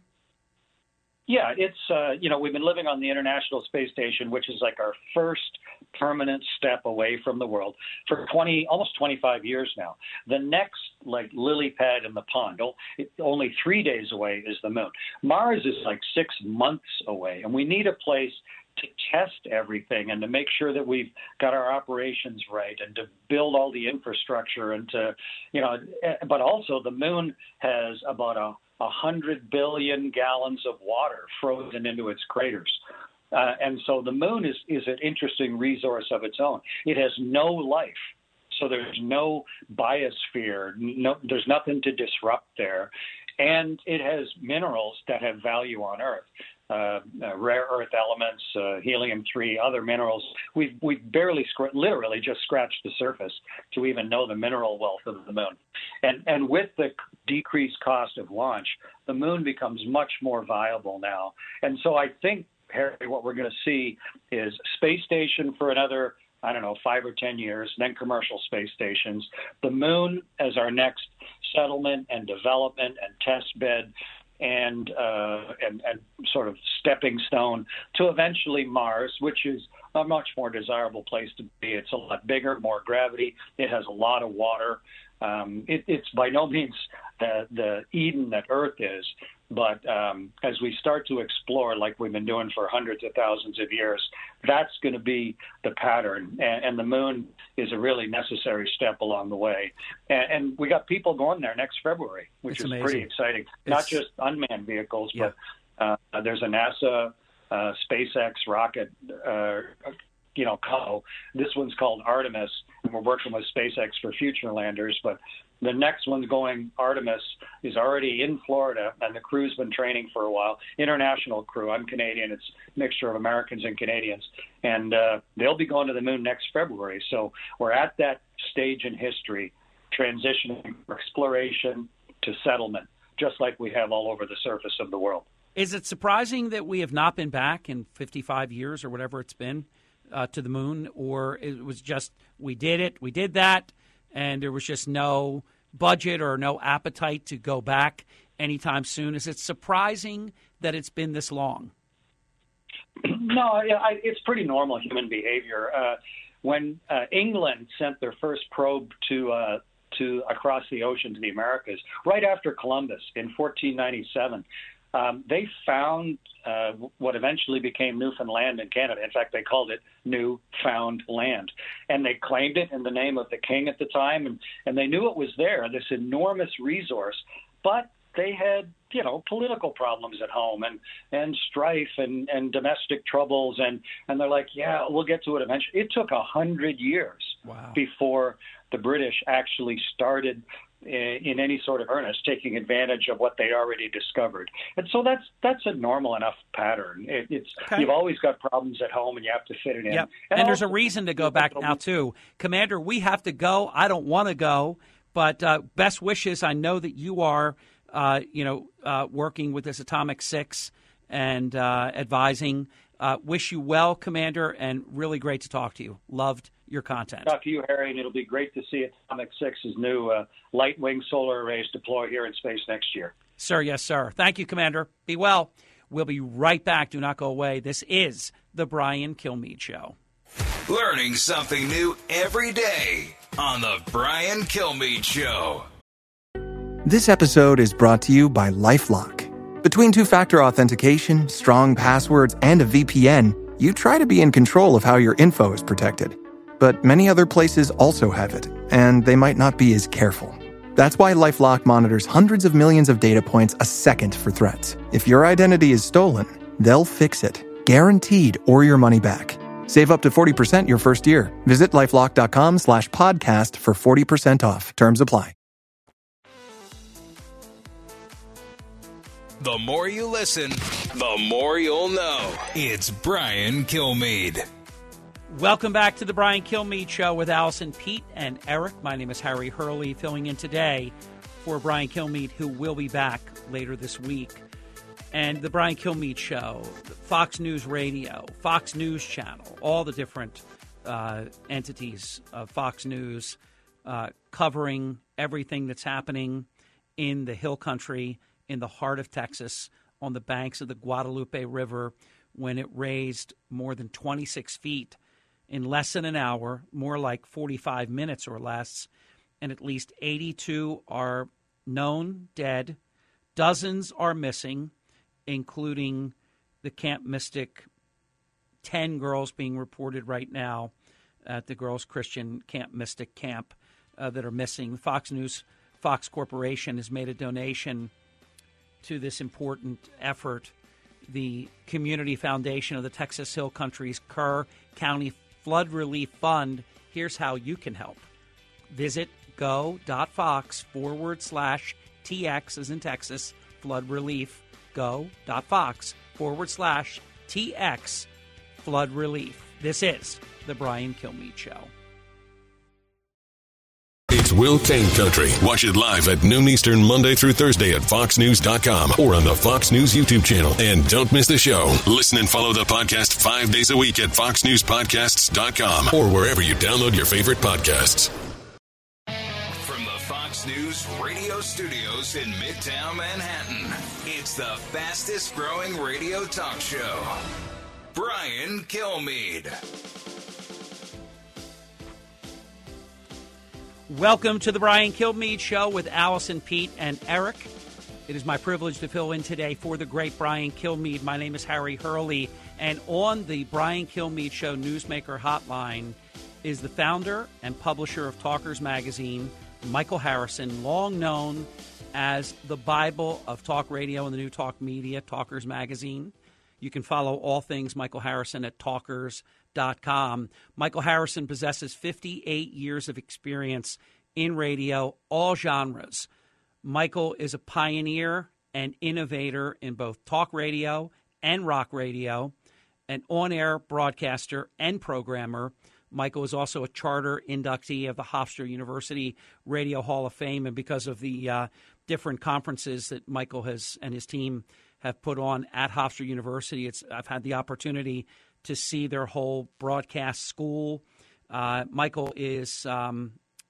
Yeah, it's, uh, you know, we've been living on the International Space Station, which is like our first permanent step away from the world for twenty, almost twenty-five years now. The next, like, lily pad in the pond, only three days away is the moon. Mars is like six months away, and we need a place to test everything and to make sure that we've got our operations right and to build all the infrastructure and to, you know, but also the moon has about a, a hundred billion gallons of water frozen into its craters. Uh, and so the moon is, is an interesting resource of its own. It has no life. So there's no biosphere, no, there's nothing to disrupt there. And it has minerals that have value on Earth. Uh, uh, rare earth elements, uh, helium three, other minerals. We've we've barely, scr- literally just scratched the surface to even know the mineral wealth of the moon. And and with the decreased cost of launch, the moon becomes much more viable now. And so I think, Harry, what we're going to see is space station for another, I don't know, five or ten years, then commercial space stations. The moon as our next settlement and development and test bed. And, uh, and and sort of stepping stone to eventually Mars, which is a much more desirable place to be. It's a lot bigger, more gravity. It has a lot of water. Um, it, it's by no means the, the Eden that Earth is, But um, as we start to explore, like we've been doing for hundreds of thousands of years, that's going to be the pattern. And, and the moon is a really necessary step along the way. And, and we got people going there next February, which It's is amazing. pretty exciting. It's- Not just unmanned vehicles, Yeah. but uh, there's a NASA, uh, SpaceX rocket, uh, you know, co. This one's called Artemis, and we're working with SpaceX for future landers. But the next one's going, Artemis, is already in Florida, and the crew's been training for a while. International crew. I'm Canadian. It's a mixture of Americans and Canadians. And uh, they'll be going to the moon next February. So we're at that stage in history, transitioning from exploration to settlement, just like we have all over the surface of the world. Is it surprising that we have not been back in fifty-five years or whatever it's been uh, to the moon, or it was just we did it, we did that, and there was just no budget or no appetite to go back anytime soon? Is it surprising that it's been this long? No, yeah, I, it's pretty normal human behavior. Uh, when uh, England sent their first probe to uh, to across the ocean to the Americas, right after Columbus in fourteen ninety-seven, um, they found uh, what eventually became Newfoundland in Canada. In fact, they called it Newfound Land, and they claimed it in the name of the king at the time, and, and they knew it was there, this enormous resource, but they had, you know, political problems at home and, and strife and, and domestic troubles. And, and they're like, yeah, we'll get to it eventually. It took a hundred years wow. before the British actually started in, in any sort of earnest taking advantage of what they'd already discovered. And so that's that's a normal enough pattern. It, it's Okay. You've always got problems at home and you have to fit it in. Yep. And, and there's also, a reason to go back now, too. Commander, we have to go. I don't want to go, but uh, best wishes. I know that you are Uh, you know, uh, working with this Atomic Six and uh, advising. Uh, wish you well, Commander, and really great to talk to you. Loved your content. Talk to you, Harry, and it'll be great to see Atomic Six's new uh, light-wing solar arrays deploy here in space next year. Sir, yes, sir. Thank you, Commander. Be well. We'll be right back. Do not go away. This is the Brian Kilmeade Show. Learning something new every day on the Brian Kilmeade Show. This episode is brought to you by LifeLock. Between two-factor authentication, strong passwords, and a V P N, you try to be in control of how your info is protected. But many other places also have it, and they might not be as careful. That's why LifeLock monitors hundreds of millions of data points a second for threats. If your identity is stolen, they'll fix it, guaranteed, or your money back. Save up to forty percent your first year. Visit LifeLock.com slash podcast for forty percent off. Terms apply. The more you listen, the more you'll know. It's Brian Kilmeade. Welcome back to the Brian Kilmeade Show with Allison, Pete, and Eric. My name is Harry Hurley, filling in today for Brian Kilmeade, who will be back later this week. And the Brian Kilmeade Show, Fox News Radio, Fox News Channel, all the different uh, entities of Fox News uh, covering everything that's happening in the Hill Country, in the heart of Texas, on the banks of the Guadalupe River, when it raised more than twenty-six feet in less than an hour, more like forty-five minutes or less, and at least eighty-two are known dead. Dozens are missing, including the Camp Mystic, ten girls being reported right now at the Girls Christian Camp Mystic camp uh, that are missing. Fox News, Fox Corporation has made a donation to this important effort. The Community Foundation of the Texas Hill Country's Kerr County Flood Relief Fund. Here's how you can help. Visit go.fox forward slash TX as in Texas, flood relief. Go.fox forward slash TX flood relief. This is the Brian Kilmeade Show. It's Will Kane Country. Watch it live at noon Eastern, Monday through Thursday at fox news dot com or on the Fox News YouTube channel. And don't miss the show. Listen and follow the podcast five days a week at fox news podcasts dot com or wherever you download your favorite podcasts. From the Fox News radio studios in Midtown Manhattan, it's the fastest growing radio talk show. Brian Kilmeade. Welcome to the Brian Kilmeade Show with Allison, Pete, and Eric. It is my privilege to fill in today for the great Brian Kilmeade. My name is Harry Hurley, and on the Brian Kilmeade Show Newsmaker Hotline is the founder and publisher of Talkers Magazine, Michael Harrison, long known as the Bible of talk radio and the new talk media, Talkers Magazine. You can follow all things Michael Harrison at talkers dot com. Michael Harrison possesses fifty-eight years of experience in radio, all genres. Michael is a pioneer and innovator in both talk radio and rock radio, an on-air broadcaster and programmer. Michael is also a charter inductee of the Hofstra University Radio Hall of Fame, and because of the uh, different conferences that Michael has and his team have put on at Hofstra University, it's, I've had the opportunity to see their whole broadcast school. Uh, Michael is um,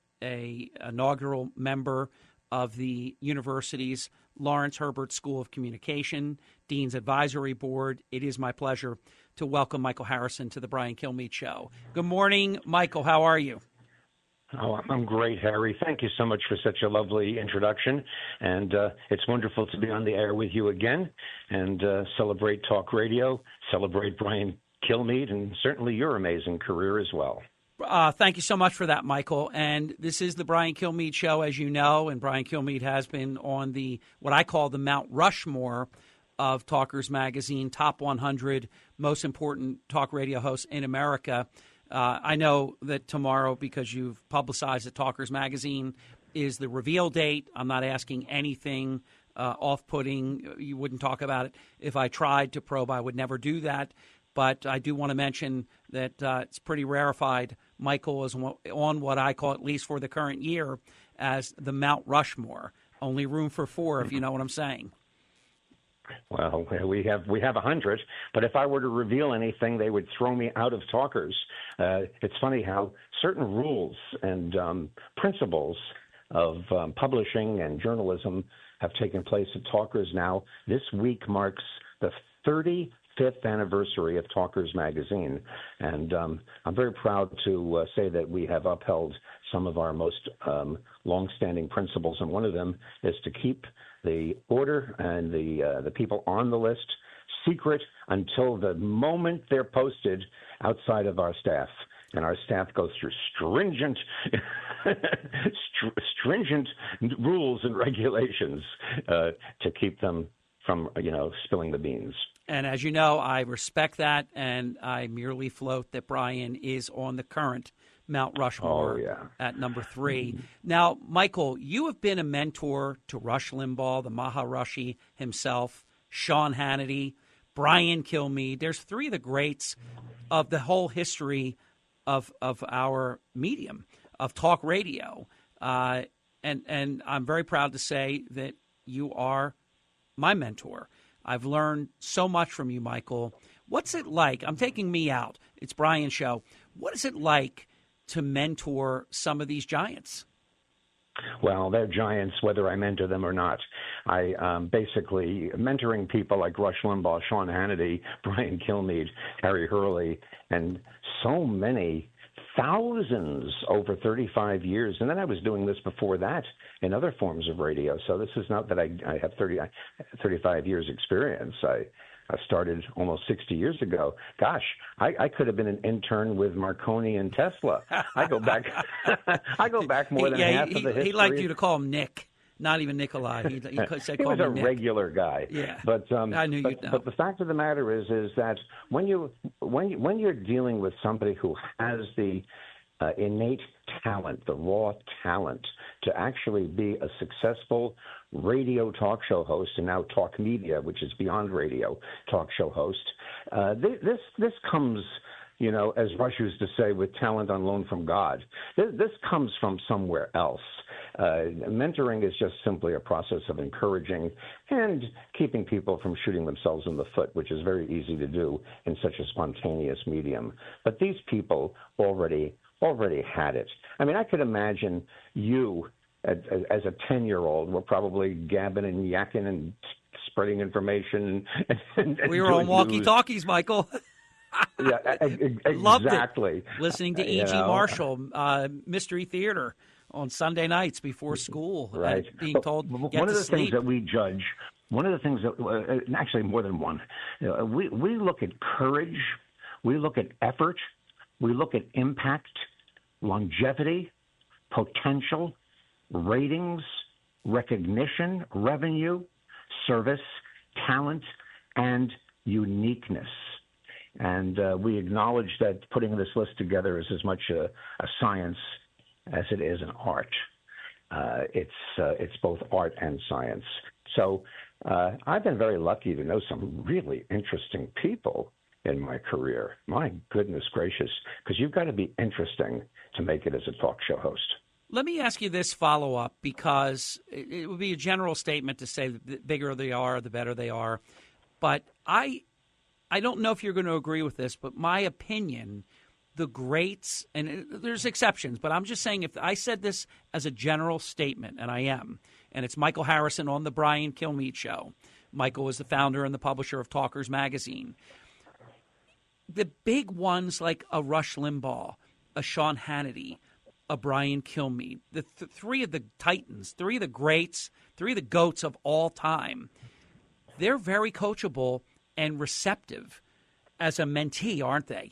a inaugural member of the university's Lawrence Herbert School of Communication, Dean's Advisory Board. It is my pleasure to welcome Michael Harrison to the Brian Kilmeade Show. Good morning, Michael. How are you? Oh, I'm great, Harry. Thank you so much for such a lovely introduction. And uh, it's wonderful to be on the air with you again and uh, celebrate talk radio, celebrate Brian Kilmeade, and certainly your amazing career as well. Uh, thank you so much for that, Michael. And this is the Brian Kilmeade Show, as you know, and Brian Kilmeade has been on the what I call the Mount Rushmore of Talkers Magazine, top one hundred most important talk radio hosts in America. Uh, I know that tomorrow, because you've publicized that Talkers Magazine is the reveal date. I'm not asking anything uh, off-putting. You wouldn't talk about it. If I tried to probe, I would never do that. But I do want to mention that uh, it's pretty rarefied. Michael is on what I call, at least for the current year, as the Mount Rushmore. Only room for four, if you know what I'm saying. Well, we have we have a hundred, but if I were to reveal anything, they would throw me out of Talkers. Uh, it's funny how certain rules and um, principles of um, publishing and journalism have taken place at Talkers now. This week marks the thirty-fifth anniversary of Talkers Magazine, and um, I'm very proud to uh, say that we have upheld some of our most um, long-standing principles, and one of them is to keep the order and the uh, the people on the list secret until the moment they're posted outside of our staff. And our staff goes through stringent, stringent rules and regulations uh, to keep them from, you know, spilling the beans. And as you know, I respect that, and I merely float that Brian is on the current Mount Rushmore oh, yeah. at number three. Now, Michael, you have been a mentor to Rush Limbaugh, the Maharishi himself, Sean Hannity, Brian Kilmeade. There's three of the greats of the whole history of of our medium, of talk radio. Uh, and, and I'm very proud to say that you are my mentor. I've learned so much from you, Michael. What's it like? I'm taking me out. It's Brian's show. What is it like to mentor some of these giants? Well, they're giants whether I mentor them or not. I um, basically mentoring people like Rush Limbaugh, Sean Hannity, Brian Kilmeade, Harry Hurley, and so many thousands over thirty-five years. And then I was doing this before that in other forms of radio. So this is not that I, I have thirty, thirty-five years experience. I, I started almost sixty years ago. Gosh, I, I could have been an intern with Marconi and Tesla. I go back I go back more than yeah, half he, of the history. He liked you to call him Nick, not even Nikolai. He, he, said, he call was a Nick. regular guy. Yeah, but um, I knew but, you'd know. But the fact of the matter is, is that when you when you, when you're dealing with somebody who has the uh, innate talent, the raw talent to actually be a successful radio talk show host, and now talk media, which is beyond radio, talk show host. Uh, this, this this comes, you know, as Rush used to say, with talent on loan from God. This, this comes from somewhere else. Uh, mentoring is just simply a process of encouraging and keeping people from shooting themselves in the foot, which is very easy to do in such a spontaneous medium. But these people already already had it. I mean, I could imagine you as a ten-year-old were probably gabbing and yakking and spreading information. And, and we were on walkie-talkies, Michael. yeah, Loved exactly. It. Listening to E G. You know, Marshall, uh, Mystery Theater on Sunday nights before school, right? and being But told one get of to the sleep. things that we judge, one of the things that uh, actually more than one, uh, we we look at courage, we look at effort, we look at impact, longevity, potential, ratings, recognition, revenue, service, talent, and uniqueness. And uh, we acknowledge that putting this list together is as much a, a science as it is an art. Uh, it's uh, it's both art and science. So uh, I've been very lucky to know some really interesting people in my career. My goodness gracious, because you've got to be interesting to make it as a talk show host. Let me ask you this follow-up, because it, it would be a general statement to say the bigger they are, the better they are. But I I don't know if you're going to agree with this, but my opinion, the greats, and it, there's exceptions, but I'm just saying if I said this as a general statement, and I am, and it's Michael Harrison on the Brian Kilmeade Show. Michael is the founder and the publisher of Talkers Magazine. The big ones like a Rush Limbaugh, a Sean Hannity, a Brian Kilmeade, the th- three of the titans, three of the greats, three of the goats of all time, they're very coachable and receptive as a mentee, aren't they?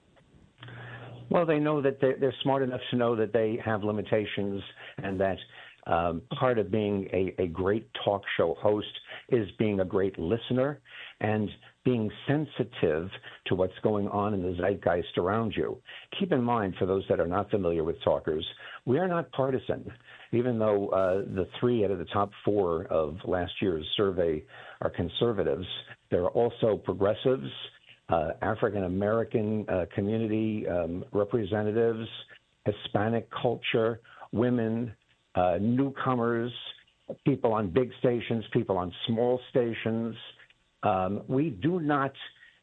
Well, they know that they're, they're smart enough to know that they have limitations, and that um, part of being a, a great talk show host is being a great listener and being sensitive to what's going on in the zeitgeist around you. Keep in mind, for those that are not familiar with talkers, we are not partisan. Even though uh, the three out of the top four of last year's survey are conservatives, there are also progressives, uh, African-American uh, community um, representatives, Hispanic culture, women, uh, newcomers, people on big stations, people on small stations. Um, we do not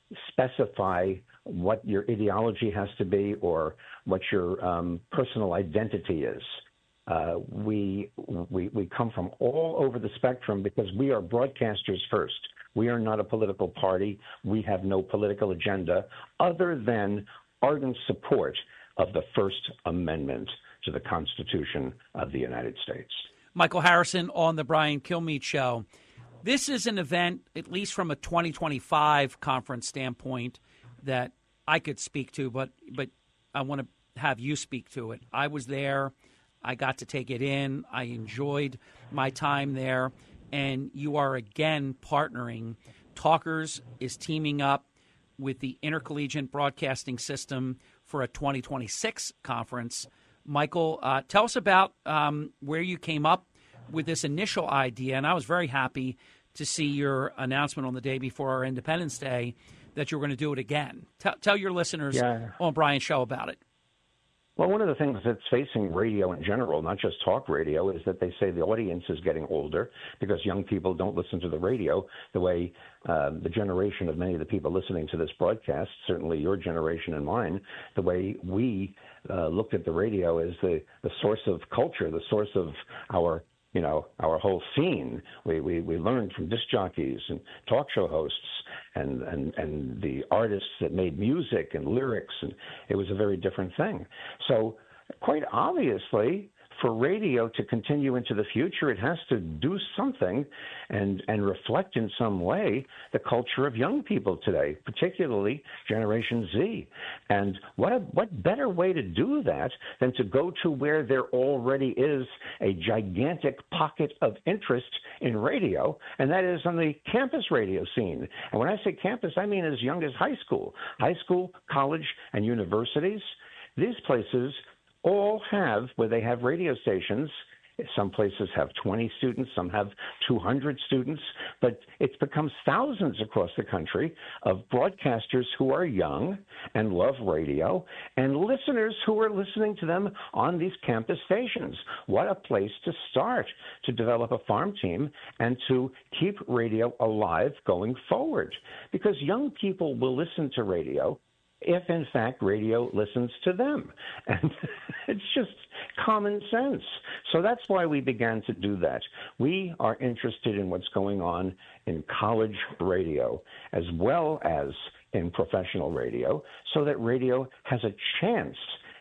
specify what your ideology has to be or what your um, personal identity is. Uh, we, we we come from all over the spectrum because we are broadcasters first. We are not a political party. We have no political agenda other than ardent support of the First Amendment to the Constitution of the United States. Michael Harrison on the Brian Kilmeade Show. This is an event, at least from a twenty twenty-five conference standpoint, that I could speak to, but but I want to have you speak to it. I was there. I got to take it in. I enjoyed my time there. And you are again partnering. Talkers is teaming up with the Intercollegiate Broadcasting System for a twenty twenty-six conference. Michael, uh, tell us about um, where you came up with this initial idea. And I was very happy to see your announcement on the day before our Independence Day that you were going to do it again. T- tell your listeners yeah. on Brian's show about it. Well, one of the things that's facing radio in general, not just talk radio, is that they say the audience is getting older because young people don't listen to the radio the way uh, the generation of many of the people listening to this broadcast, certainly your generation and mine, the way we uh, looked at the radio as the, the source of culture, the source of our you know, our whole scene. We, we, we learned from disc jockeys and talk show hosts and, and, and the artists that made music and lyrics, and it was a very different thing. So quite obviously, for radio to continue into the future, it has to do something and, and reflect in some way the culture of young people today, particularly Generation Z. And what a, what better way to do that than to go to where there already is a gigantic pocket of interest in radio, and that is on the campus radio scene. And when I say campus, I mean as young as high school, high school, college, and universities. These places all have, where they have radio stations, some places have twenty students, some have two hundred students, but it becomes thousands across the country of broadcasters who are young and love radio and listeners who are listening to them on these campus stations. What a place to start to develop a farm team and to keep radio alive going forward, because young people will listen to radio if, in fact, radio listens to them. And it's just common sense. So that's why we began to do that. We are interested in what's going on in college radio as well as in professional radio, so that radio has a chance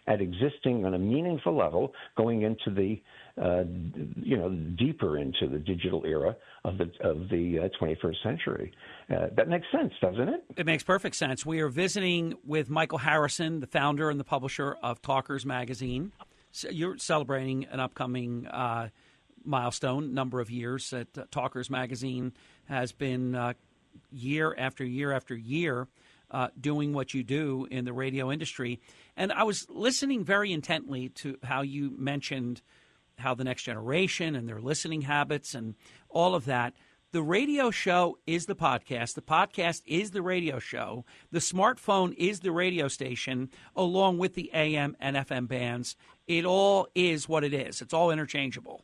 at existing on a meaningful level, going into the, uh, you know, deeper into the digital era of the of the uh, twenty-first century. Uh, that makes sense, doesn't it? It makes perfect sense. We are visiting with Michael Harrison, the founder and the publisher of Talkers Magazine. So you're celebrating an upcoming uh, milestone, number of years that uh, Talkers Magazine has been uh, year after year after year uh, doing what you do in the radio industry. And I was listening very intently to how you mentioned how the next generation and their listening habits and all of that. The radio show is the podcast. The podcast is the radio show. The smartphone is the radio station, along with the A M and F M bands. It all is what it is. It's all interchangeable.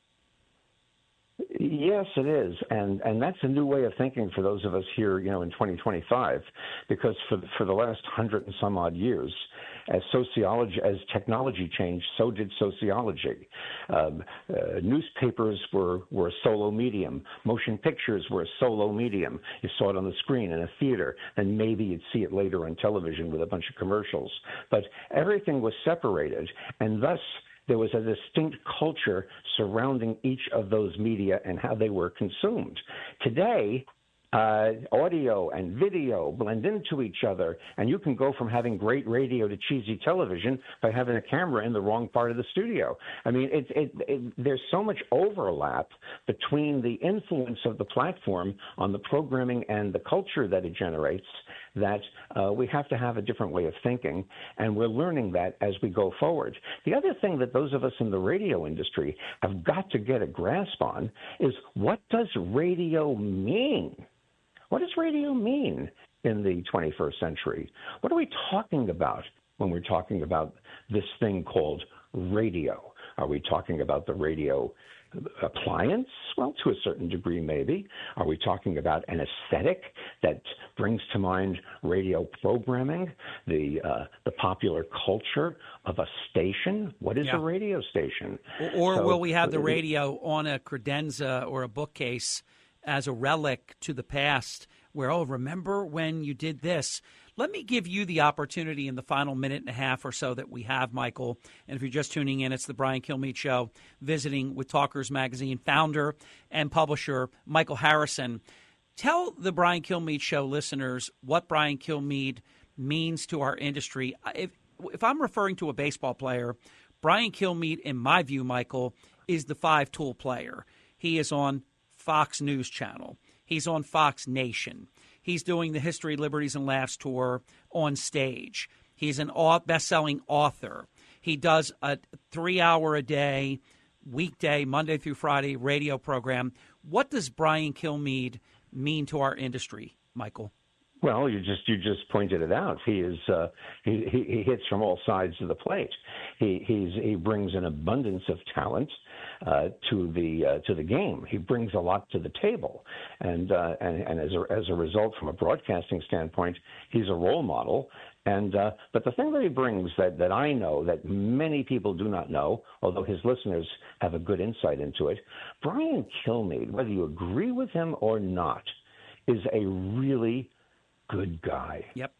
Yes, it is, and and that's a new way of thinking for those of us here, you know, in twenty twenty-five, because for for the last hundred and some odd years, as sociology, as technology changed, so did sociology. Um, uh, newspapers were were a solo medium. Motion pictures were a solo medium. You saw it on the screen in a theater, and maybe you'd see it later on television with a bunch of commercials. But everything was separated, and thus there was a distinct culture surrounding each of those media and how they were consumed. Today, uh, audio and video blend into each other, and you can go from having great radio to cheesy television by having a camera in the wrong part of the studio. I mean, it, it, it, there's so much overlap between the influence of the platform on the programming and the culture that it generates that uh, we have to have a different way of thinking, and we're learning that as we go forward. The other thing that those of us in the radio industry have got to get a grasp on is, what does radio mean? What does radio mean in the twenty-first century? What are we talking about when we're talking about this thing called radio? Are we talking about the radio appliance? Well, to a certain degree, maybe. Are we talking about an aesthetic that brings to mind radio programming, the uh, the popular culture of a station? What is Yeah. a radio station? Or, or So, will we have the uh, radio on a credenza or a bookcase as a relic to the past where, oh, remember when you did this? Let me give you the opportunity in the final minute and a half or so that we have, Michael. And if you're just tuning in, it's the Brian Kilmeade Show, visiting with Talkers Magazine founder and publisher Michael Harrison. Tell the Brian Kilmeade Show listeners what Brian Kilmeade means to our industry. If, if I'm referring to a baseball player, Brian Kilmeade, in my view, Michael, is the five-tool player. He is on Fox News Channel. He's on Fox Nation. He's doing the History, Liberties, and Laughs tour on stage. He's an best-selling author. He does a three-hour-a-day, weekday, Monday through Friday radio program. What does Brian Kilmeade mean to our industry, Michael? Well, you just you just pointed it out. He is uh, he, he he hits from all sides of the plate. He he's he brings an abundance of talent uh, to the uh, to the game. He brings a lot to the table, and uh, and and as a as a result, from a broadcasting standpoint, he's a role model. And uh, but the thing that he brings that that I know that many people do not know, although his listeners have a good insight into it, Brian Kilmeade, whether you agree with him or not, is a really good guy. Yep.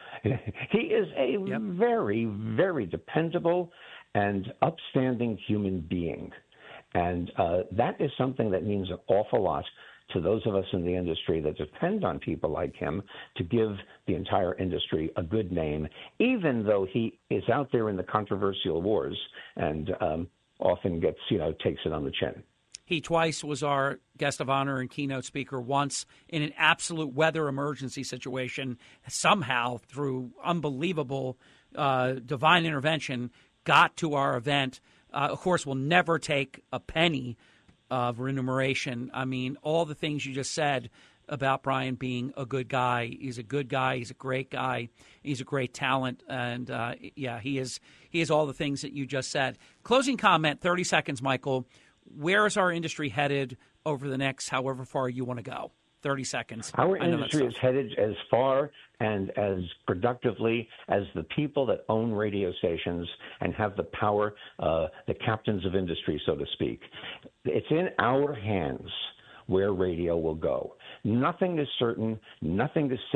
He is a yep. very, very dependable and upstanding human being. And uh, that is something that means an awful lot to those of us in the industry that depend on people like him to give the entire industry a good name, even though he is out there in the controversial wars and um, often gets, you know, takes it on the chin. He twice was our guest of honor and keynote speaker, once in an absolute weather emergency situation, somehow through unbelievable uh, divine intervention, got to our event. Uh, of course, we'll never take a penny of remuneration. I mean, all the things you just said about Brian being a good guy. He's a good guy. He's a great guy. He's a great talent. And, uh, yeah, he is, he is all the things that you just said. Closing comment, thirty seconds, Michael. Where is our industry headed over the next however far you want to go? thirty seconds. Our industry is headed as far and as productively as the people that own radio stations and have the power, uh, the captains of industry, so to speak. It's in our hands where radio will go. Nothing is certain. Nothing is set.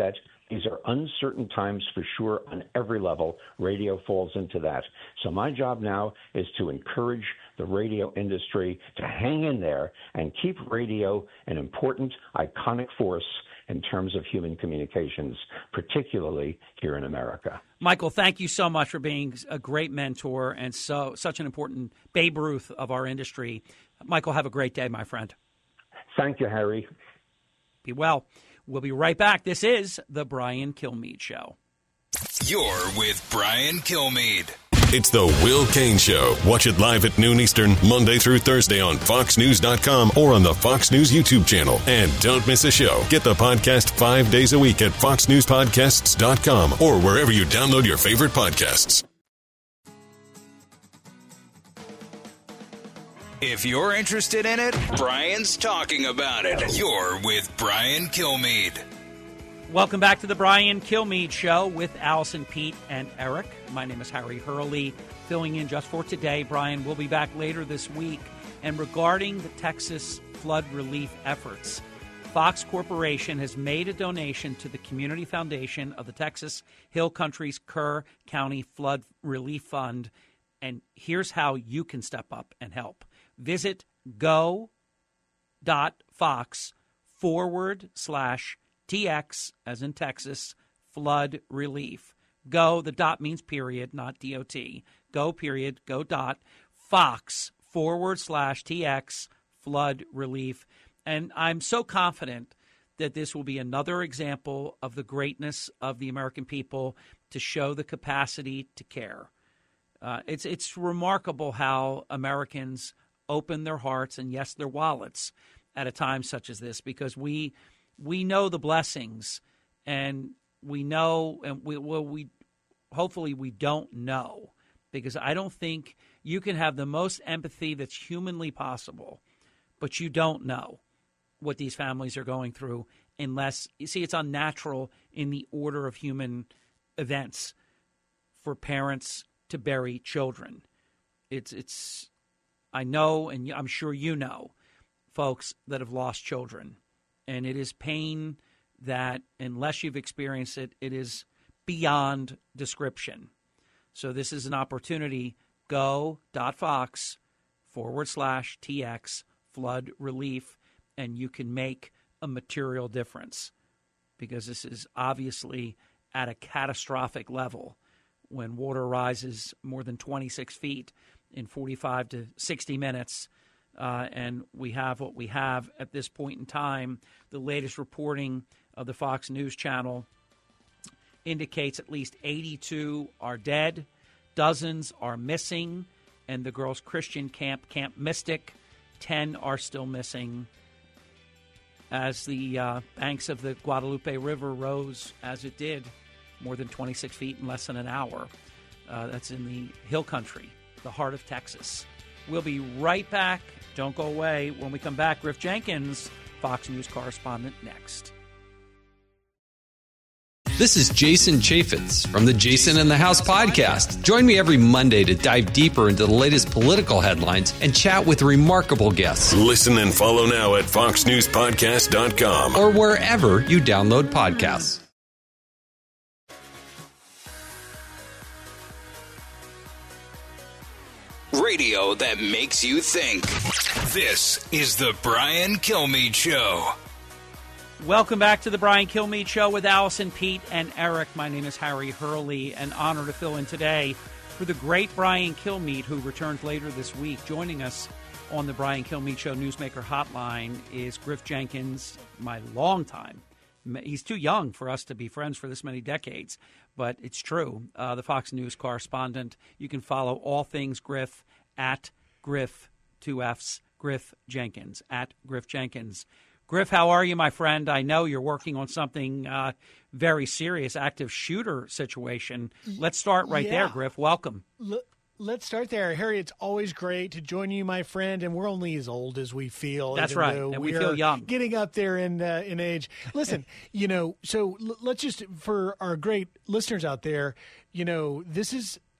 These are uncertain times for sure on every level. Radio falls into that. So my job now is to encourage the radio industry to hang in there and keep radio an important, iconic force in terms of human communications, particularly here in America. Michael, thank you so much for being a great mentor and so such an important Babe Ruth of our industry. Michael, have a great day, my friend. Thank you, Harry. Be well. We'll be right back. This is The Brian Kilmeade Show. You're with Brian Kilmeade. It's the Will Cain Show. Watch it live at noon Eastern, Monday through Thursday on fox news dot com or on the Fox News YouTube channel. And don't miss a show. Get the podcast five days a week at fox news podcasts dot com or wherever you download your favorite podcasts. If you're interested in it, Brian's talking about it. You're with Brian Kilmeade. Welcome back to the Brian Kilmeade Show with Allison, Pete, and Eric. My name is Harry Hurley, filling in just for today. Brian will be back later this week. And regarding the Texas flood relief efforts, Fox Corporation has made a donation to the Community Foundation of the Texas Hill Country's Kerr County Flood Relief Fund. And here's how you can step up and help. Visit go.fox forward slash TX, as in Texas, flood relief. Go, the dot means period, not D O T. Go, period, go dot, Fox forward slash TX, flood relief. And I'm so confident that this will be another example of the greatness of the American people to show the capacity to care. Uh, it's it's remarkable how Americans open their hearts and, yes, their wallets at a time such as this, because we we know the blessings, and we know, and we well we hopefully we don't know, because I don't think you can have the most empathy that's humanly possible, but you don't know what these families are going through unless you see it's unnatural in the order of human events for parents to bury children. It's it's I know, and I'm sure you know, folks that have lost children. And it is pain that, unless you've experienced it, it is beyond description. So this is an opportunity. Go.fox forward slash TX flood relief, and you can make a material difference, because this is obviously at a catastrophic level when water rises more than twenty-six feet in forty-five to sixty minutes. Uh, and we have what we have at this point in time. The latest reporting of the Fox News Channel indicates at least eighty-two are dead, dozens are missing, and the girls' Christian camp, Camp Mystic, ten are still missing. As the uh, banks of the Guadalupe River rose, as it did, more than twenty-six feet in less than an hour. Uh, that's in the Hill Country, the heart of Texas. We'll be right back. Don't go away. When we come back, Griff Jenkins, Fox News correspondent, next. This is Jason Chaffetz from the Jason in the House podcast. Join me every Monday to dive deeper into the latest political headlines and chat with remarkable guests. Listen and follow now at fox news podcast dot com or wherever you download podcasts. Radio that makes you think. This is the Brian Kilmeade Show. Welcome back to the Brian Kilmeade Show with Allison, Pete, and Eric. My name is Harry Hurley. An honor to fill in today for the great Brian Kilmeade, who returns later this week. Joining us on the Brian Kilmeade Show Newsmaker Hotline is Griff Jenkins, my longtime. He's too young for us to be friends for this many decades, but it's true. Uh, the Fox News correspondent. You can follow all things Griff at Griff, two F's, Griff Jenkins, at Griff Jenkins. Griff, how are you, my friend? I know you're working on something uh, very serious, active shooter situation. Let's start right yeah. there, Griff. Welcome. L- let's start there. Harry, it's always great to join you, my friend, and we're only as old as we feel. That's right, and we, we feel young. Getting up there in, uh, in age. Listen, you know, so l- let's just, for our great listeners out there, you know, this is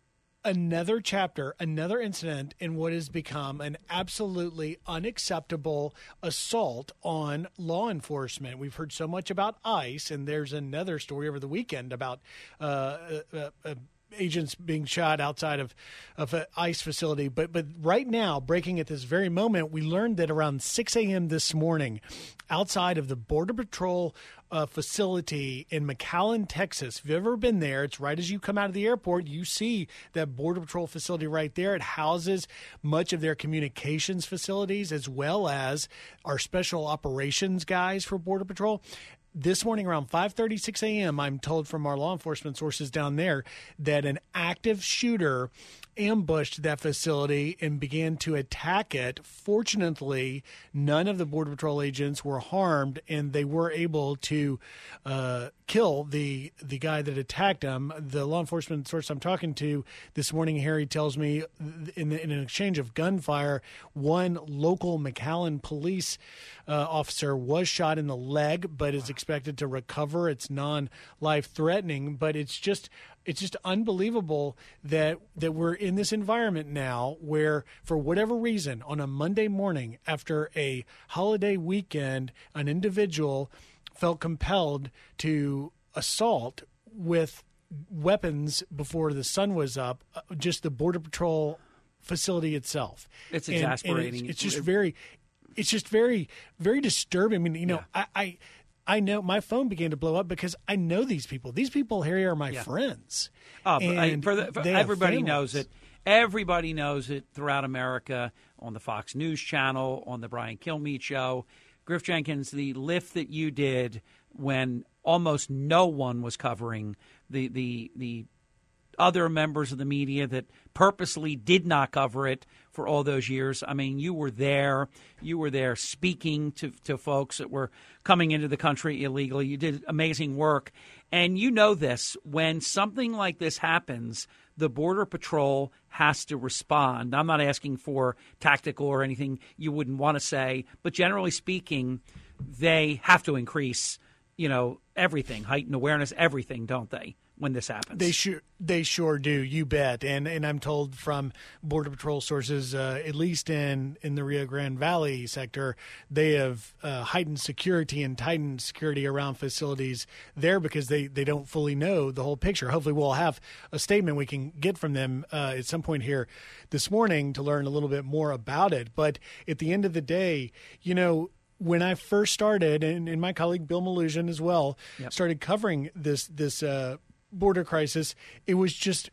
another chapter, another incident in what has become an absolutely unacceptable assault on law enforcement. We've heard so much about ICE, and there's another story over the weekend about uh, uh, uh, agents being shot outside of, of an ICE facility. But but right now, breaking at this very moment, we learned that around six a.m. this morning, outside of the Border Patrol uh, facility in McAllen, Texas. If you've ever been there, it's right as you come out of the airport, you see that Border Patrol facility right there. It houses much of their communications facilities as well as our special operations guys for Border Patrol. This morning around five thirty-six a.m., I'm told from our law enforcement sources down there that an active shooter ambushed that facility and began to attack it. Fortunately, none of the Border Patrol agents were harmed, and they were able to uh, kill the the guy that attacked him. The law enforcement source I'm talking to this morning, Harry, tells me in, the, in an exchange of gunfire, one local McAllen police uh, officer was shot in the leg, but is expected to recover. It's non-life threatening, but it's just it's just unbelievable that that we're in this environment now where, for whatever reason, on a Monday morning after a holiday weekend, an individual felt compelled to assault with weapons before the sun was up, just the Border Patrol facility itself. It's And- exasperating. And it's, it's just very, it's just very, very disturbing. I mean, you know, I, I, I know my phone began to blow up because I know these people. These people, Harry, are my Yeah. friends. Oh, but I, And for the, for they have everybody families. knows it. Everybody knows it throughout America on the Fox News Channel, on the Brian Kilmeade Show. Griff Jenkins, the lift that you did when almost no one was covering the the the other members of the media that purposely did not cover it for all those years. I mean, you were there. You were there speaking to, to folks that were coming into the country illegally. You did amazing work. And you know this, when something like this happens, the Border Patrol has to respond. I'm not asking for tactical or anything you wouldn't want to say, but generally speaking, they have to increase, you know, everything, heighten awareness, everything, don't they, when this happens? They sure, they sure do. You bet. And and I'm told from Border Patrol sources, uh, at least in, in the Rio Grande Valley sector, they have uh, heightened security and tightened security around facilities there because they, they don't fully know the whole picture. Hopefully we'll have a statement we can get from them uh, at some point here this morning to learn a little bit more about it. But at the end of the day, you know, when I first started, and, and my colleague Bill Malusian as well, Yep. started covering this this uh, border crisis, it was just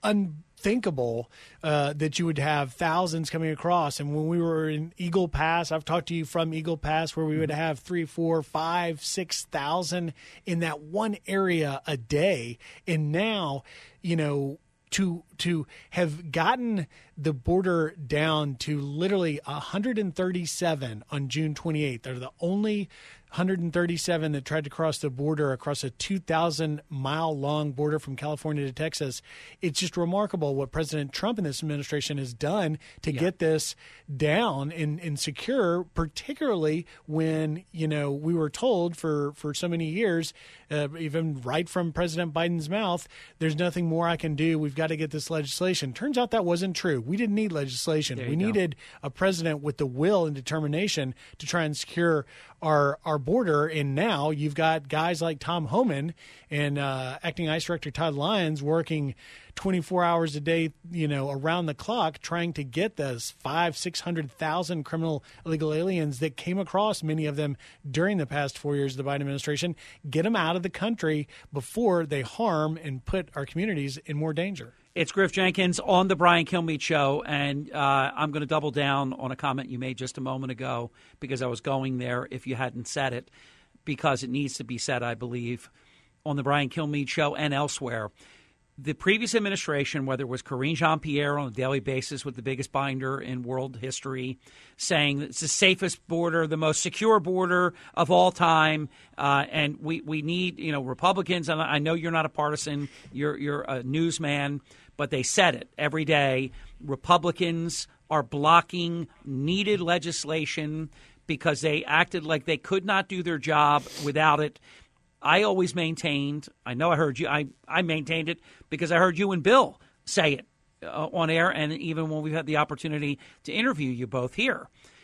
unthinkable uh, that you would have thousands coming across. And when we were in Eagle Pass, I've talked to you from Eagle Pass, where we would have three, four, five, six thousand in that one area a day. And now, you know, to to have gotten the border down to literally one hundred thirty-seven on June twenty-eighth. They're the only one hundred thirty-seven that tried to cross the border across a two thousand mile long border from California to Texas. It's just remarkable what President Trump and this administration has done to Yeah. get this down and, and secure, particularly when, you know, we were told for, for so many years, uh, even right from President Biden's mouth, there's nothing more I can do. We've got to get this legislation. Turns out that wasn't true. We didn't need legislation. There We you go. needed a president with the will and determination to try and secure our our border. And now you've got guys like Tom Homan and uh, acting ICE Director Todd Lyons working twenty-four hours a day, you know, around the clock, trying to get those five, six hundred thousand criminal illegal aliens that came across, many of them during the past four years of the Biden administration, get them out of the country before they harm and put our communities in more danger. It's Griff Jenkins on the Brian Kilmeade Show, and uh, I'm going to double down on a comment you made just a moment ago because I was going there if you hadn't said it, because it needs to be said, I believe, on the Brian Kilmeade Show and elsewhere. The previous administration, whether it was Karine Jean-Pierre on a daily basis with the biggest binder in world history, saying that it's the safest border, the most secure border of all time, uh, and we, we need, you know, Republicans, and I know you're not a partisan, you're, you're a newsman, but they said it every day. Republicans are blocking needed legislation because they acted like they could not do their job without it. I always maintained, I know I heard you, I, I maintained it because I heard you and Bill say it uh, on air, and even when we've had the opportunity to interview you both here.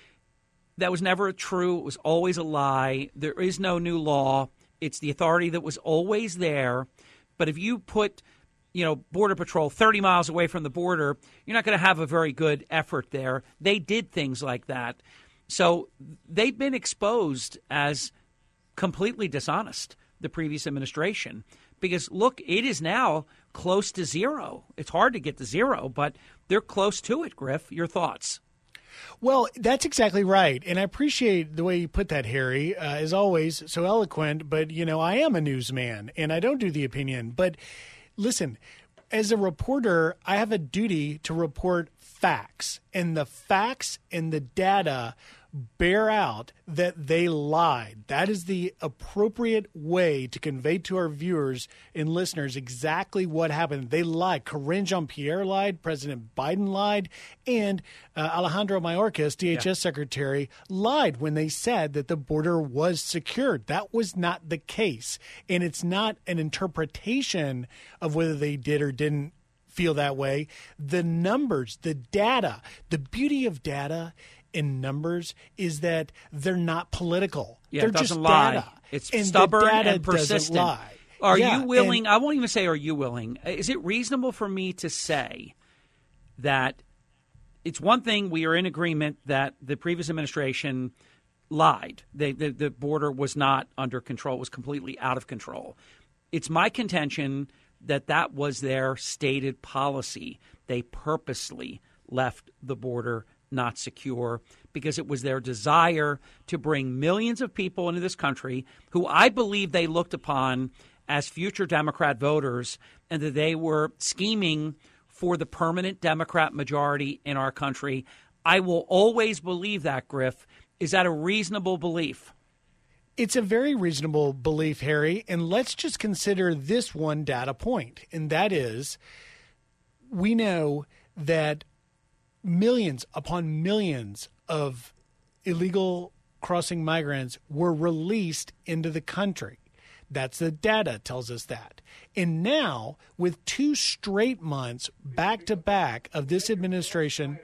That was never true. It was always a lie. There is no new law. It's the authority that was always there. But if you put, you know, Border Patrol thirty miles away from the border, you're not going to have a very good effort there. They did things like that. So they've been exposed as completely dishonest, the previous administration. Because, look, it is now close to zero. It's hard to get to zero, but they're close to it, Griff. Your thoughts? Well, that's exactly right. And I appreciate the way you put that, Harry, uh, as always, so eloquent. But, you know, I am a newsman and I don't do the opinion. But listen, as a reporter, I have a duty to report facts. And the facts and the data bear out that they lied. That is the appropriate way to convey to our viewers and listeners exactly what happened. They lied. Karine Jean-Pierre lied. President Biden lied. And uh, Alejandro Mayorkas, D H S yeah. Secretary, lied when they said that the border was secured. That was not the case. And it's not an interpretation of whether they did or didn't feel that way. The numbers, the data, the beauty of data in numbers is that they're not political. Yeah, they're it doesn't just lie. data. It's and stubborn data and persistent. Lie. Are yeah, you willing? And, I won't even say are you willing. Is it reasonable for me to say that it's one thing we are in agreement that the previous administration lied. They, the, the border was not under control. It was completely out of control. It's my contention that that was their stated policy. They purposely left the border not secure because it was their desire to bring millions of people into this country who I believe they looked upon as future Democrat voters, and that they were scheming for the permanent Democrat majority in our country. I will always believe that, Griff. Is that a reasonable belief? It's a very reasonable belief, Harry. And let's just consider this one data point, and that is we know that millions upon millions of illegal crossing migrants were released into the country. That's the data tells us that. And now, with two straight months back to back of this administration,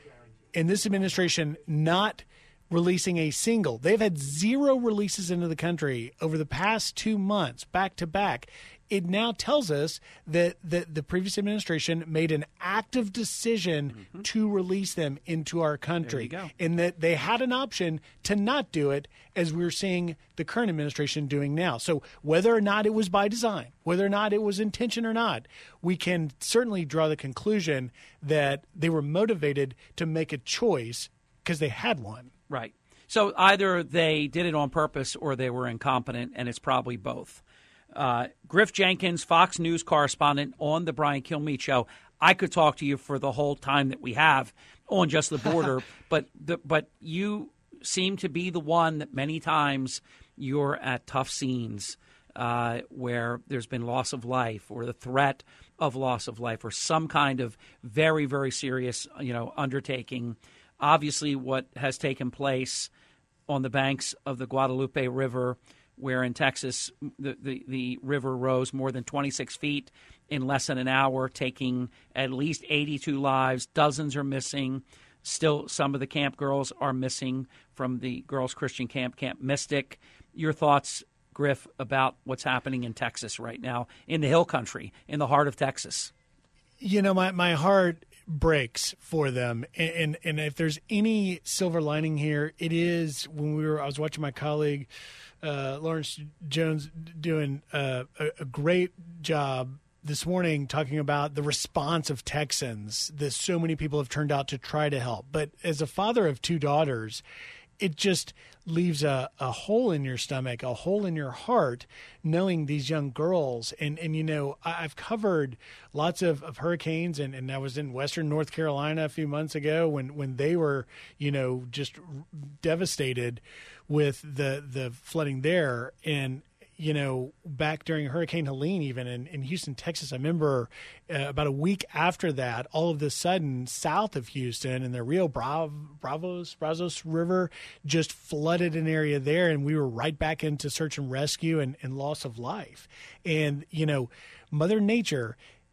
and this administration not releasing a single, they've had zero releases into the country over the past two months back to back. It now tells us that the, the previous administration made an active decision mm-hmm. to release them into our country, and that they had an option to not do it, as we're seeing the current administration doing now. So whether or not it was by design, whether or not it was intention or not, we can certainly draw the conclusion that they were motivated to make a choice because they had one. Right. So either they did it on purpose or they were incompetent, and it's probably both. Uh, Griff Jenkins, Fox News correspondent on the Brian Kilmeade Show. I could talk to you for the whole time that we have on just the border, but the, but you seem to be the one that many times you're at tough scenes uh, where there's been loss of life or the threat of loss of life or some kind of very, very serious, you know, undertaking. Obviously, what has taken place on the banks of the Guadalupe River, where in Texas the, the, the river rose more than twenty-six feet in less than an hour, taking at least eighty-two lives. Dozens are missing. Still, some of the camp girls are missing from the Girls Christian Camp, Camp Mystic. Your thoughts, Griff, about what's happening in Texas right now, in the Hill Country, in the heart of Texas? You know, my, my heart breaks for them. And, and and if there's any silver lining here, it is when we were, I was watching my colleague, uh, Lawrence Jones, doing uh, a, a great job this morning talking about the response of Texans that so many people have turned out to try to help. But as a father of two daughters, it just leaves a, a hole in your stomach, a hole in your heart, knowing these young girls. And, and you know, I've covered lots of, of hurricanes, and, and I was in Western North Carolina a few months ago when, when they were, you know, just devastated with the, the flooding there. And, you know, back during Hurricane Helene, even in, in Houston, Texas, I remember uh, about a week after that, all of a sudden, south of Houston and the Rio Bravo, Bravos, Brazos River just flooded an area there, and we were right back into search and rescue and, and loss of life. And, you know, Mother Nature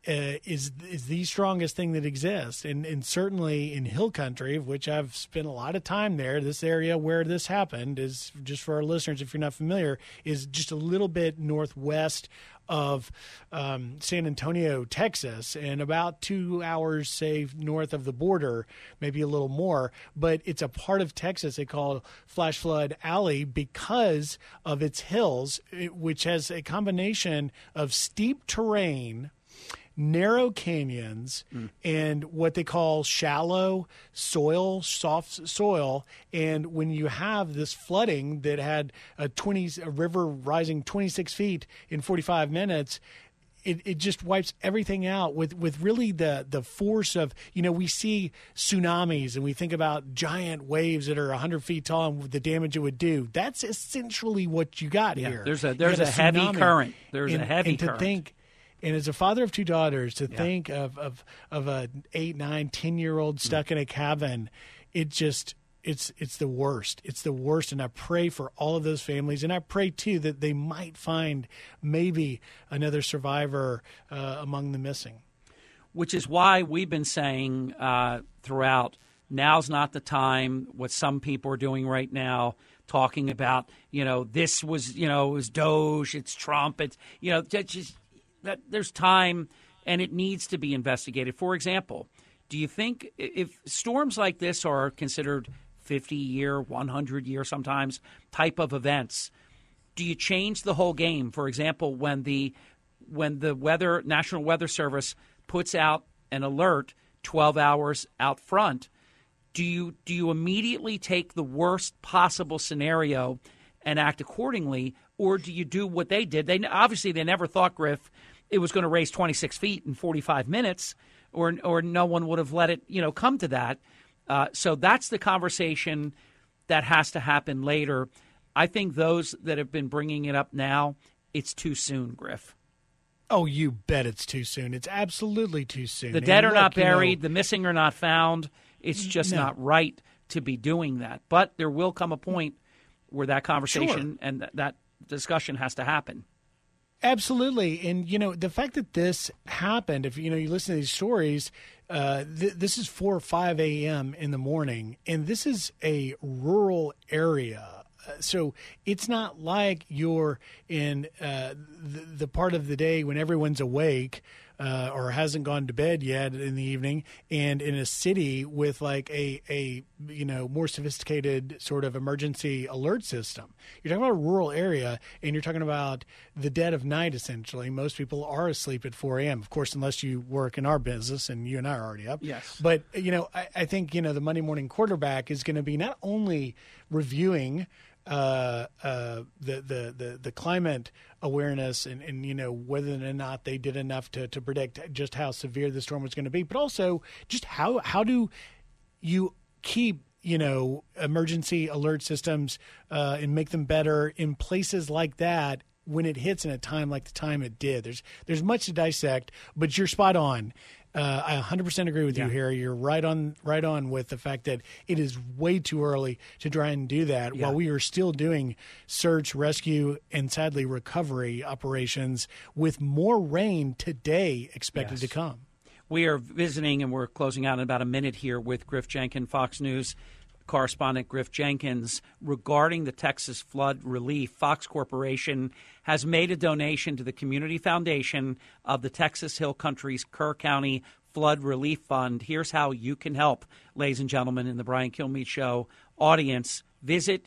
uh, is is the strongest thing that exists. And, and certainly in hill country, of which I've spent a lot of time there, this area where this happened is, just for our listeners, if you're not familiar, is just a little bit northwest of um, San Antonio, Texas, and about two hours, say, north of the border, maybe a little more. But it's a part of Texas they call Flash Flood Alley because of its hills, which has a combination of steep terrain, narrow canyons, mm. and what they call shallow soil, soft soil. And when you have this flooding that had a twenty a river rising twenty-six feet in forty-five minutes, it, it just wipes everything out with, with really the, the force of, you know, we see tsunamis and we think about giant waves that are one hundred feet tall and the damage it would do. That's essentially what you got yeah, here. There's a, there's a, a heavy current. There's and, a heavy and to current. Think, And as a father of two daughters, to Yeah. think of of of a eight, nine, ten year old stuck mm. in a cabin, it just it's it's the worst. It's the worst. And I pray for all of those families, and I pray too that they might find maybe another survivor uh, among the missing. Which is why we've been saying uh, throughout, now's not the time. What some people are doing right now, talking about, you know, this was, you know, it was Doge, it's Trump, it's, you know, just. That there's time, and it needs to be investigated. For example, do you think if storms like this are considered fifty-year, one hundred year sometimes type of events, do you change the whole game? For example, when the when the weather National Weather Service puts out an alert twelve hours out front, do you do you immediately take the worst possible scenario and act accordingly, or do you do what they did? They obviously they never thought, Griff, it was going to raise twenty-six feet in forty-five minutes, or or no one would have let it, you know, come to that. Uh, so that's the conversation that has to happen later. I think those that have been bringing it up now, it's too soon, Griff. Oh, you bet it's too soon. It's absolutely too soon. The dead and are look, not buried. You know, the missing are not found. It's just no. not right to be doing that. But there will come a point where that conversation Sure. and th- that discussion has to happen. Absolutely. And, you know, the fact that this happened, if, you know, you listen to these stories, uh, th- this is four or five a.m. in the morning, and this is a rural area. Uh, so it's not like you're in uh, the, the part of the day when everyone's awake uh, or hasn't gone to bed yet in the evening, and in a city with like a, a you know more sophisticated sort of emergency alert system. You're talking about a rural area, and you're talking about the dead of night, essentially. Most people are asleep at four a.m., of course, unless you work in our business, and you and I are already up. Yes. But, you know, I, I think, you know, the Monday morning quarterback is going to be not only reviewing Uh, uh, the, the, the, the climate awareness and, and, you know, whether or not they did enough to, to predict just how severe the storm was going to be, but also just how, how do you keep, you know, emergency alert systems uh, and make them better in places like that when it hits in a time like the time it did. There's, there's much to dissect, but you're spot on. Uh, I one hundred percent agree with yeah. you, Harry. You're right on, right on with the fact that it is way too early to try and do that Yeah. while we are still doing search, rescue, and sadly recovery operations with more rain today expected Yes. to come. We are visiting, and we're closing out in about a minute here with Griff Jenkins, Fox News correspondent Griff Jenkins, regarding the Texas flood relief. Fox Corporation has made a donation to the Community Foundation of the Texas Hill Country's Kerr County Flood Relief Fund. Here's how you can help, ladies and gentlemen, in the Brian Kilmeade Show audience. Visit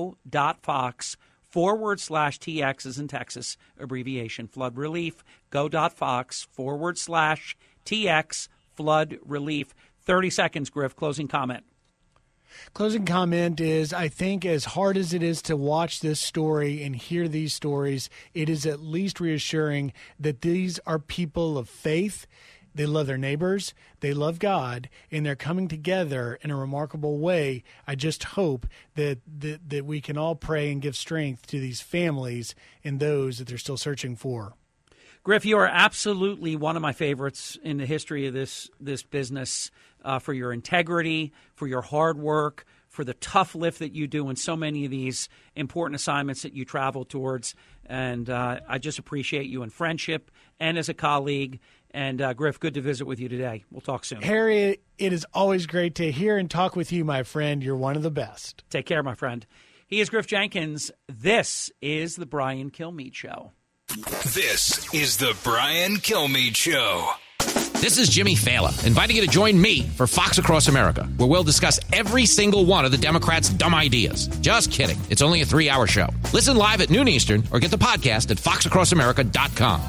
go.fox forward slash TX as in Texas, abbreviation flood relief. Go.fox forward slash TX flood relief. thirty seconds, Griff. Closing comment. Closing comment is, I think as hard as it is to watch this story and hear these stories, it is at least reassuring that these are people of faith. They love their neighbors, they love God, and they're coming together in a remarkable way. I just hope that, that, that we can all pray and give strength to these families and those that they're still searching for. Griff, you are absolutely one of my favorites in the history of this this business, uh, for your integrity, for your hard work, for the tough lift that you do in so many of these important assignments that you travel towards. And uh, I just appreciate you in friendship and as a colleague. And, uh, Griff, good to visit with you today. We'll talk soon. Harry, it is always great to hear and talk with you, my friend. You're one of the best. Take care, my friend. He is Griff Jenkins. This is the Brian Kilmeade Show. This is the Brian Kilmeade Show. This is Jimmy Fallon, inviting you to join me for Fox Across America, where we'll discuss every single one of the Democrats' dumb ideas. Just kidding. It's only a three-hour show. Listen live at noon Eastern or get the podcast at fox across america dot com.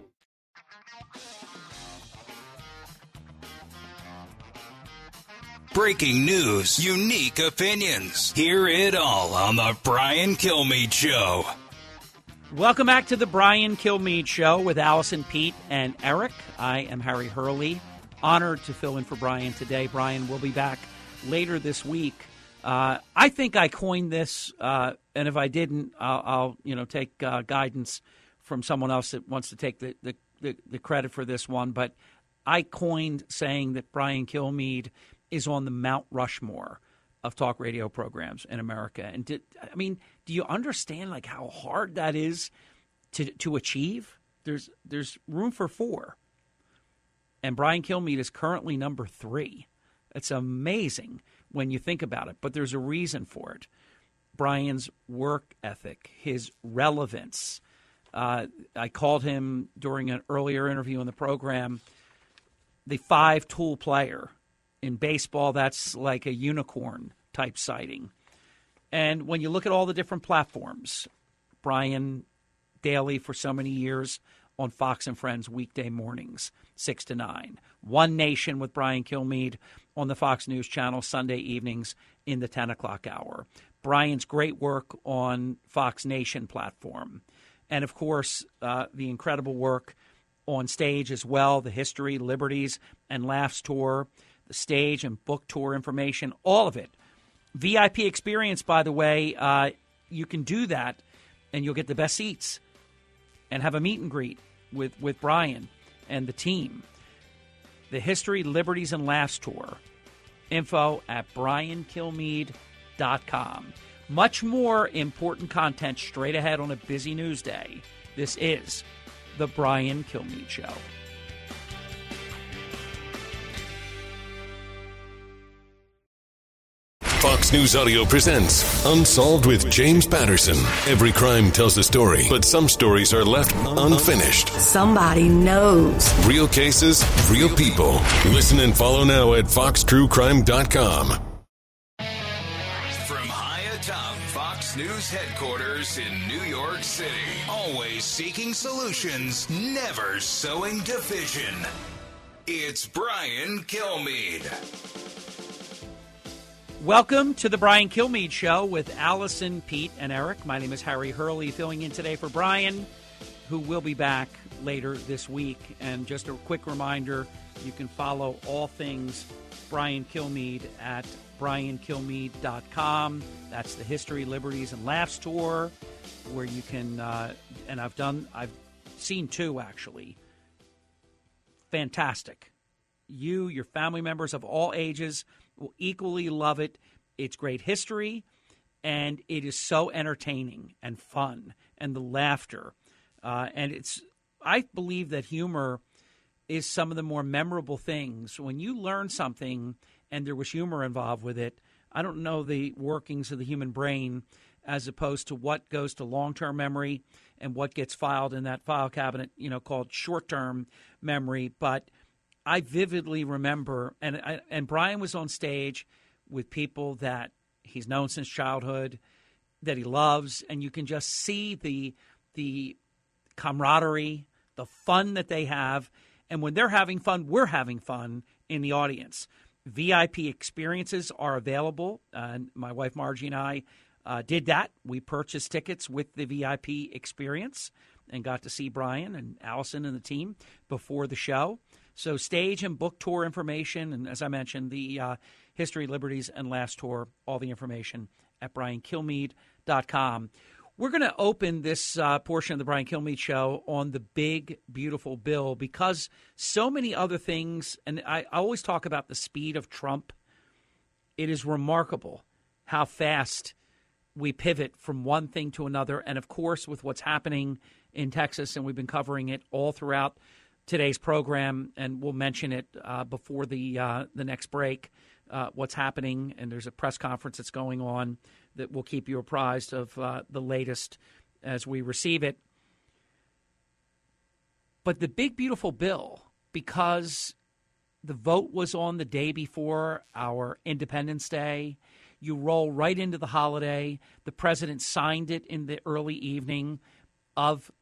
Breaking news, unique opinions. Hear it all on the Brian Kilmeade Show. Welcome back to the Brian Kilmeade Show with Allison, Pete, and Eric. I am Harry Hurley. Honored to fill in for Brian today. Brian will be back later this week. Uh, I think I coined this, uh, and if I didn't, I'll, I'll you know take uh, guidance from someone else that wants to take the, the, the, the credit for this one. But I coined saying that Brian Kilmeade is on the Mount Rushmore of talk radio programs in America. And did, I mean, do you understand like how hard that is to to achieve? There's there's room for four. And Brian Kilmeade is currently number three. It's amazing when you think about it, but there's a reason for it. Brian's work ethic, his relevance. Uh, I called him during an earlier interview in the program the five-tool player. In baseball, that's like a unicorn type sighting. And when you look at all the different platforms, Brian daily for so many years on Fox and Friends weekday mornings, six to nine. One Nation with Brian Kilmeade on the Fox News Channel Sunday evenings in the ten o'clock hour. Brian's great work on Fox Nation platform. And, of course, uh, the incredible work on stage as well, the History, Liberties, and Laughs Tour, the stage and book tour information, all of it. V I P experience, by the way, uh, you can do that and you'll get the best seats and have a meet and greet with, with Brian and the team. The History, Liberties, and Laughs Tour. Info at brian kilmeade dot com. Much more important content straight ahead on a busy news day. This is the Brian Kilmeade Show. Fox News Audio presents Unsolved with James Patterson. Every crime tells a story, but some stories are left unfinished. Somebody knows. Real cases, real people. Listen and follow now at fox true crime dot com. From high atop Fox News headquarters in New York City, always seeking solutions, never sowing division. It's Brian Kilmeade. Welcome to the Brian Kilmeade Show with Allison, Pete, and Eric. My name is Harry Hurley, filling in today for Brian, who will be back later this week. And just a quick reminder, you can follow all things Brian Kilmeade at brian kilmeade dot com. That's the History, Liberties, and Laughs Tour, where you can, uh, and I've done, I've seen two, actually. Fantastic. You, your family members of all ages, will equally love it. It's great history, and it is so entertaining and fun, and the laughter. Uh, and it's, I believe that humor is some of the more memorable things. When you learn something and there was humor involved with it, I don't know the workings of the human brain as opposed to what goes to long-term memory and what gets filed in that file cabinet, you know, called short-term memory. But I vividly remember, and I, and Brian was on stage with people that he's known since childhood, that he loves, and you can just see the the camaraderie, the fun that they have. And when they're having fun, we're having fun in the audience. V I P experiences are available. Uh, my wife Margie and I uh, did that. We purchased tickets with the V I P experience and got to see Brian and Allison and the team before the show. So stage and book tour information, and as I mentioned, the uh, History, Liberties, and Laughs Tour, all the information at brian kilmeade dot com. We're going to open this uh, portion of the Brian Kilmeade Show on the big, beautiful bill because so many other things, and I, I always talk about the speed of Trump. It is remarkable how fast we pivot from one thing to another. And, of course, with what's happening in Texas, and we've been covering it all throughout today's program, and we'll mention it uh, before the uh, the next break, uh, what's happening. And there's a press conference that's going on that will keep you apprised of uh, the latest as we receive it. But the big, beautiful bill, because the vote was on the day before our Independence Day, you roll right into the holiday. The president signed it in the early evening of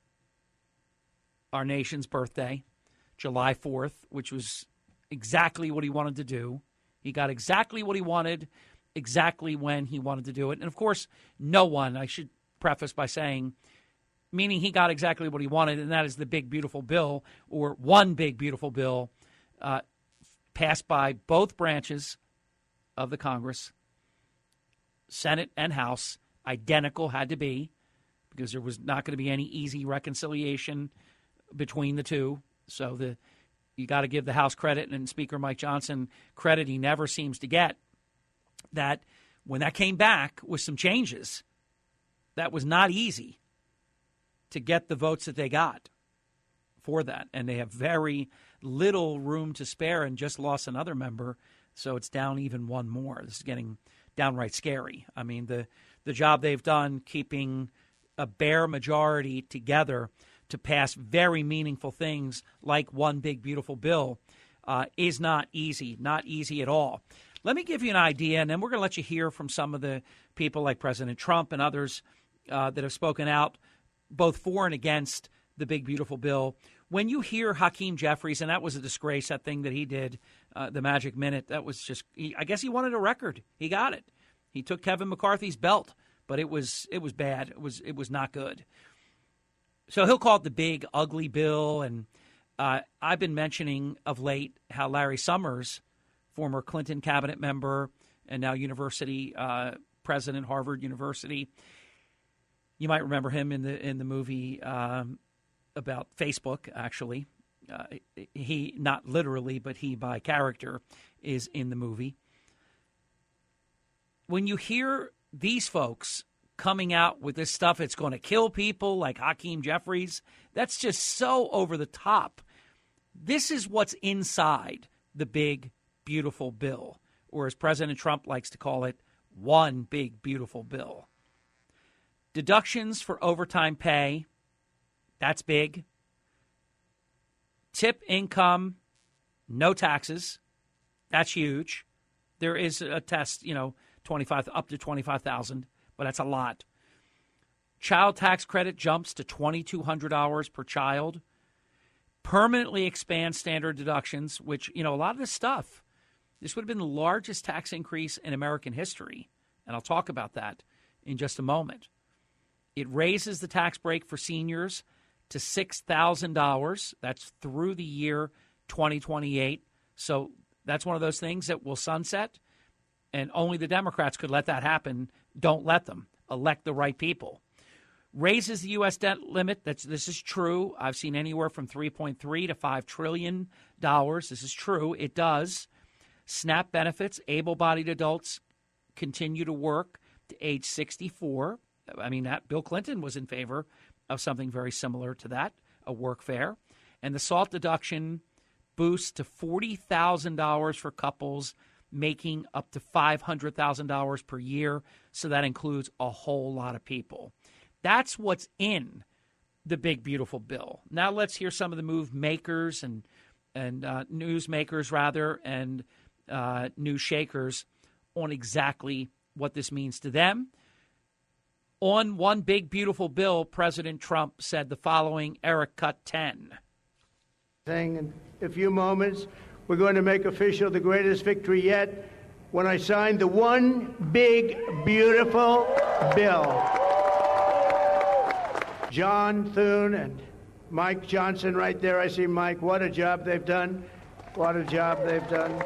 our nation's birthday, July fourth, which was exactly what he wanted to do. He got exactly what he wanted, exactly when he wanted to do it. And, of course, no one, I should preface by saying, meaning he got exactly what he wanted, and that is the big, beautiful bill, or one big, beautiful bill, uh, passed by both branches of the Congress, Senate and House, identical had to be, because there was not going to be any easy reconciliation between the two. So the you got to give the House credit, and Speaker Mike Johnson credit he never seems to get, that when that came back with some changes, that was not easy to get the votes that they got for that. And they have very little room to spare and just lost another member, so it's down even one more. This is getting downright scary. I mean, the, the job they've done keeping a bare majority together to pass very meaningful things like one big, beautiful bill uh, is not easy, not easy at all. Let me give you an idea, and then we're going to let you hear from some of the people like President Trump and others uh, that have spoken out both for and against the big, beautiful bill. When you hear Hakeem Jeffries, and that was a disgrace, that thing that he did, uh, the Magic Minute, that was just, he, I guess he wanted a record. He got it. He took Kevin McCarthy's belt, but it was it was bad. It was it was not good. So he'll call it the big, ugly bill. And uh, I've been mentioning of late how Larry Summers, former Clinton cabinet member and now university uh, president, Harvard University, you might remember him in the in the movie um, about Facebook, actually. Uh, he, not literally, but he by character, is in the movie. When you hear these folks coming out with this stuff, it's going to kill people, like Hakeem Jeffries, that's just so over the top. This is what's inside the big, beautiful bill, or as President Trump likes to call it, one big, beautiful bill. Deductions for overtime pay, that's big. Tip income, no taxes, that's huge. There is a test, you know, twenty-five up to twenty-five thousand, but that's a lot. Child tax credit jumps to twenty-two hundred dollars per child. Permanently expand standard deductions, which, you know, a lot of this stuff, this would have been the largest tax increase in American history, and I'll talk about that in just a moment. It raises the tax break for seniors to six thousand dollars. That's through the year twenty twenty-eight. So that's one of those things that will sunset, and only the Democrats could let that happen. Don't let them. Elect the right people. Raises the U S debt limit. That's This is true. I've seen anywhere from three point three to five trillion dollars. This is true. It does. SNAP benefits. Able-bodied adults continue to work to age sixty-four. I mean, that Bill Clinton was in favor of something very similar to that, a workfare. And the SALT deduction boosts to forty thousand dollars for couples making up to five hundred thousand dollars per year. So that includes a whole lot of people. That's what's in the big, beautiful bill. Now let's hear some of the move makers and, and uh, news makers, rather, and uh, news shakers on exactly what this means to them. On one big, beautiful bill, President Trump said the following, Eric Cut ten. In a few moments, we're going to make official the greatest victory yet when I signed the one big, beautiful bill. John Thune and Mike Johnson right there. I see Mike. What a job they've done. What a job they've done.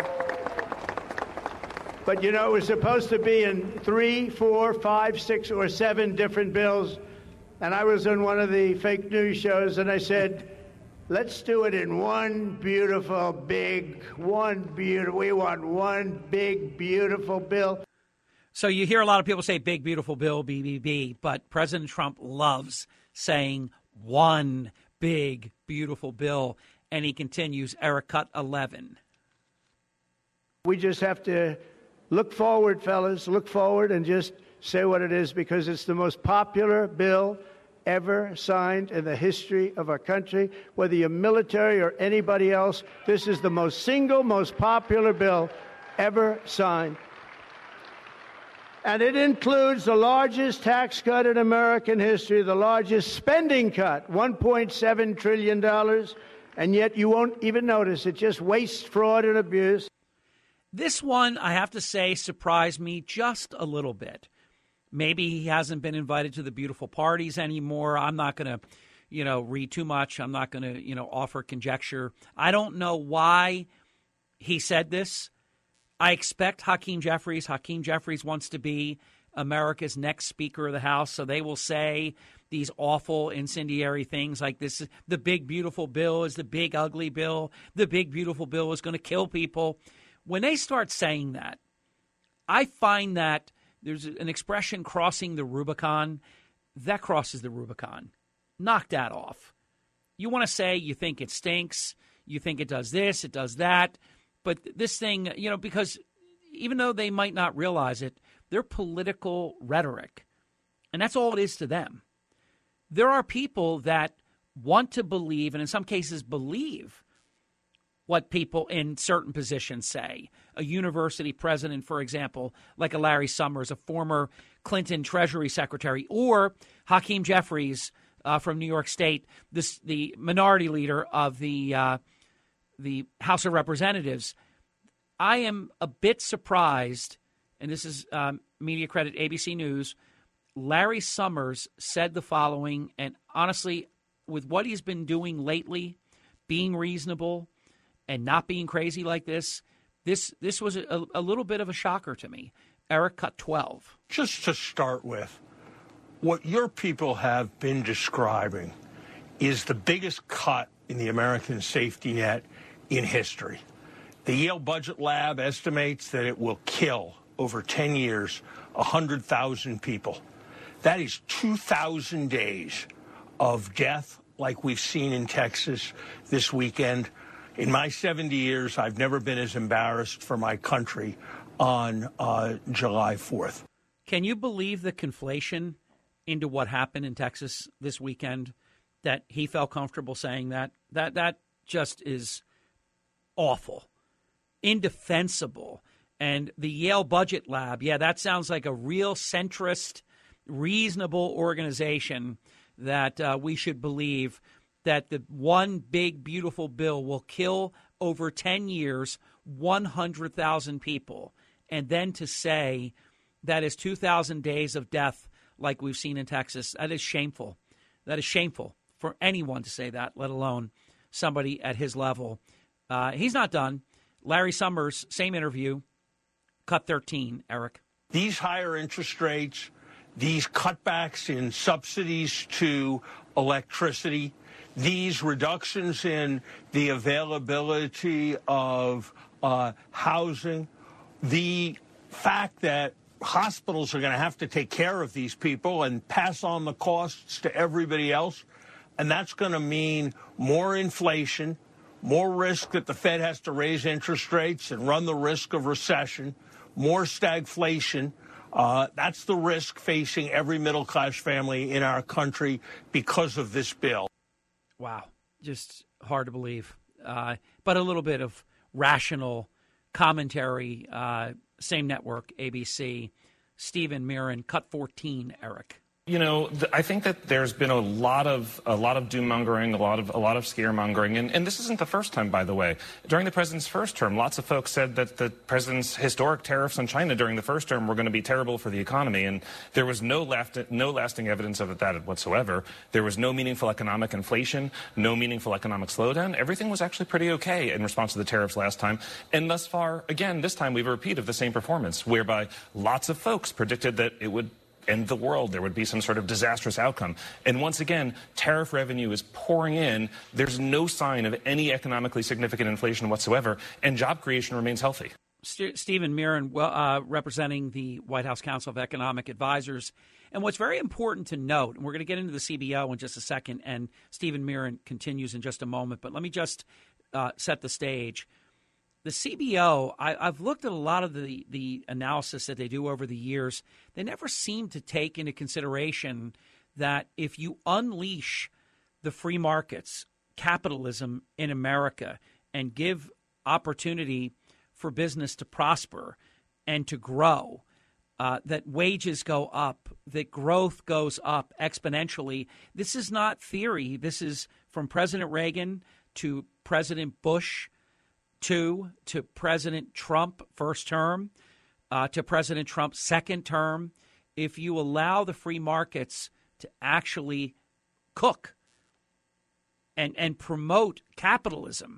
But, you know, it was supposed to be in three, four, five, six, or seven different bills. And I was on one of the fake news shows, and I said, let's do it in one beautiful, big, one beautiful, we want one big, beautiful bill. So you hear a lot of people say big, beautiful bill, B B B, but President Trump loves saying one big, beautiful bill, and he continues, Eric, cut eleven. We just have to look forward, fellas, look forward and just say what it is, because it's the most popular bill ever signed in the history of our country. Whether you're military or anybody else, this is the most single, most popular bill ever signed. And it includes the largest tax cut in American history, the largest spending cut, one point seven trillion dollars, and yet you won't even notice it. Just waste, fraud, and abuse. This one, I have to say, surprised me just a little bit. Maybe he hasn't been invited to the beautiful parties anymore. I'm not going to, you know, read too much. I'm not going to, you know, offer conjecture. I don't know why he said this. I expect Hakeem Jeffries. Hakeem Jeffries wants to be America's next Speaker of the House, so they will say these awful incendiary things like this. The big, beautiful bill is the big, ugly bill. The big, beautiful bill is going to kill people. When they start saying that, I find that there's an expression, crossing the Rubicon. That crosses the Rubicon. Knock that off. You want to say you think it stinks, you think it does this, it does that. But this thing, you know, because even though they might not realize it, they're political rhetoric. And that's all it is to them. There are people that want to believe, and in some cases believe, what people in certain positions say. A university president, for example, like a Larry Summers, a former Clinton Treasury Secretary, or Hakeem Jeffries uh, from New York State, this, the minority leader of the uh, the House of Representatives. I am a bit surprised, and this is um, media credit A B C News, Larry Summers said the following, and honestly, with what he's been doing lately, being reasonable and not being crazy like this, this this was a, a little bit of a shocker to me. Eric, cut twelve. Just to start with, what your people have been describing is the biggest cut in the American safety net in history. The Yale Budget Lab estimates that it will kill, over ten years, one hundred thousand people. That is two thousand days of death like we've seen in Texas this weekend. In my seventy years, I've never been as embarrassed for my country on uh, July fourth. Can you believe the conflation into what happened in Texas this weekend, that he felt comfortable saying that? That that just is awful, indefensible. And the Yale Budget Lab, yeah, that sounds like a real centrist, reasonable organization that uh, we should believe that the one big, beautiful bill will kill over ten years, one hundred thousand people. And then to say that is two thousand days of death like we've seen in Texas, that is shameful. That is shameful for anyone to say that, let alone somebody at his level. Uh, he's not done. Larry Summers, same interview, cut thirteen, Eric. These higher interest rates, these cutbacks in subsidies to electricity, these reductions in the availability of uh, housing, the fact that hospitals are going to have to take care of these people and pass on the costs to everybody else, and that's going to mean more inflation, more risk that the Fed has to raise interest rates and run the risk of recession, more stagflation. Uh, that's the risk facing every middle-class family in our country because of this bill. Wow. Just hard to believe. Uh, but a little bit of rational commentary. Uh, same network, A B C. Stephen Mirren, cut fourteen, Eric. You know, th- I think that there's been a lot of a lot of doom mongering, a lot of a lot of scaremongering, and, and this isn't the first time, by the way. During the president's first term, lots of folks said that the president's historic tariffs on China during the first term were going to be terrible for the economy, and there was no last, no lasting evidence of that whatsoever. There was no meaningful economic inflation, no meaningful economic slowdown. Everything was actually pretty okay in response to the tariffs last time, and thus far, again, this time we have a repeat of the same performance, whereby lots of folks predicted that it would end the world. There would be some sort of disastrous outcome. And once again, tariff revenue is pouring in. There's no sign of any economically significant inflation whatsoever, and job creation remains healthy. St- Stephen Miron, uh, representing the White House Council of Economic Advisors. And what's very important to note, and we're going to get into the C B O in just a second, and Stephen Miron continues in just a moment, but let me just uh, set the stage. The C B O, I, I've looked at a lot of the, the analysis that they do over the years. They never seem to take into consideration that if you unleash the free markets, capitalism in America, and give opportunity for business to prosper and to grow, uh, that wages go up, that growth goes up exponentially. This is not theory. This is from President Reagan to President Bush two to President Trump first term uh, to President Trump second term. If you allow the free markets to actually cook and and promote capitalism,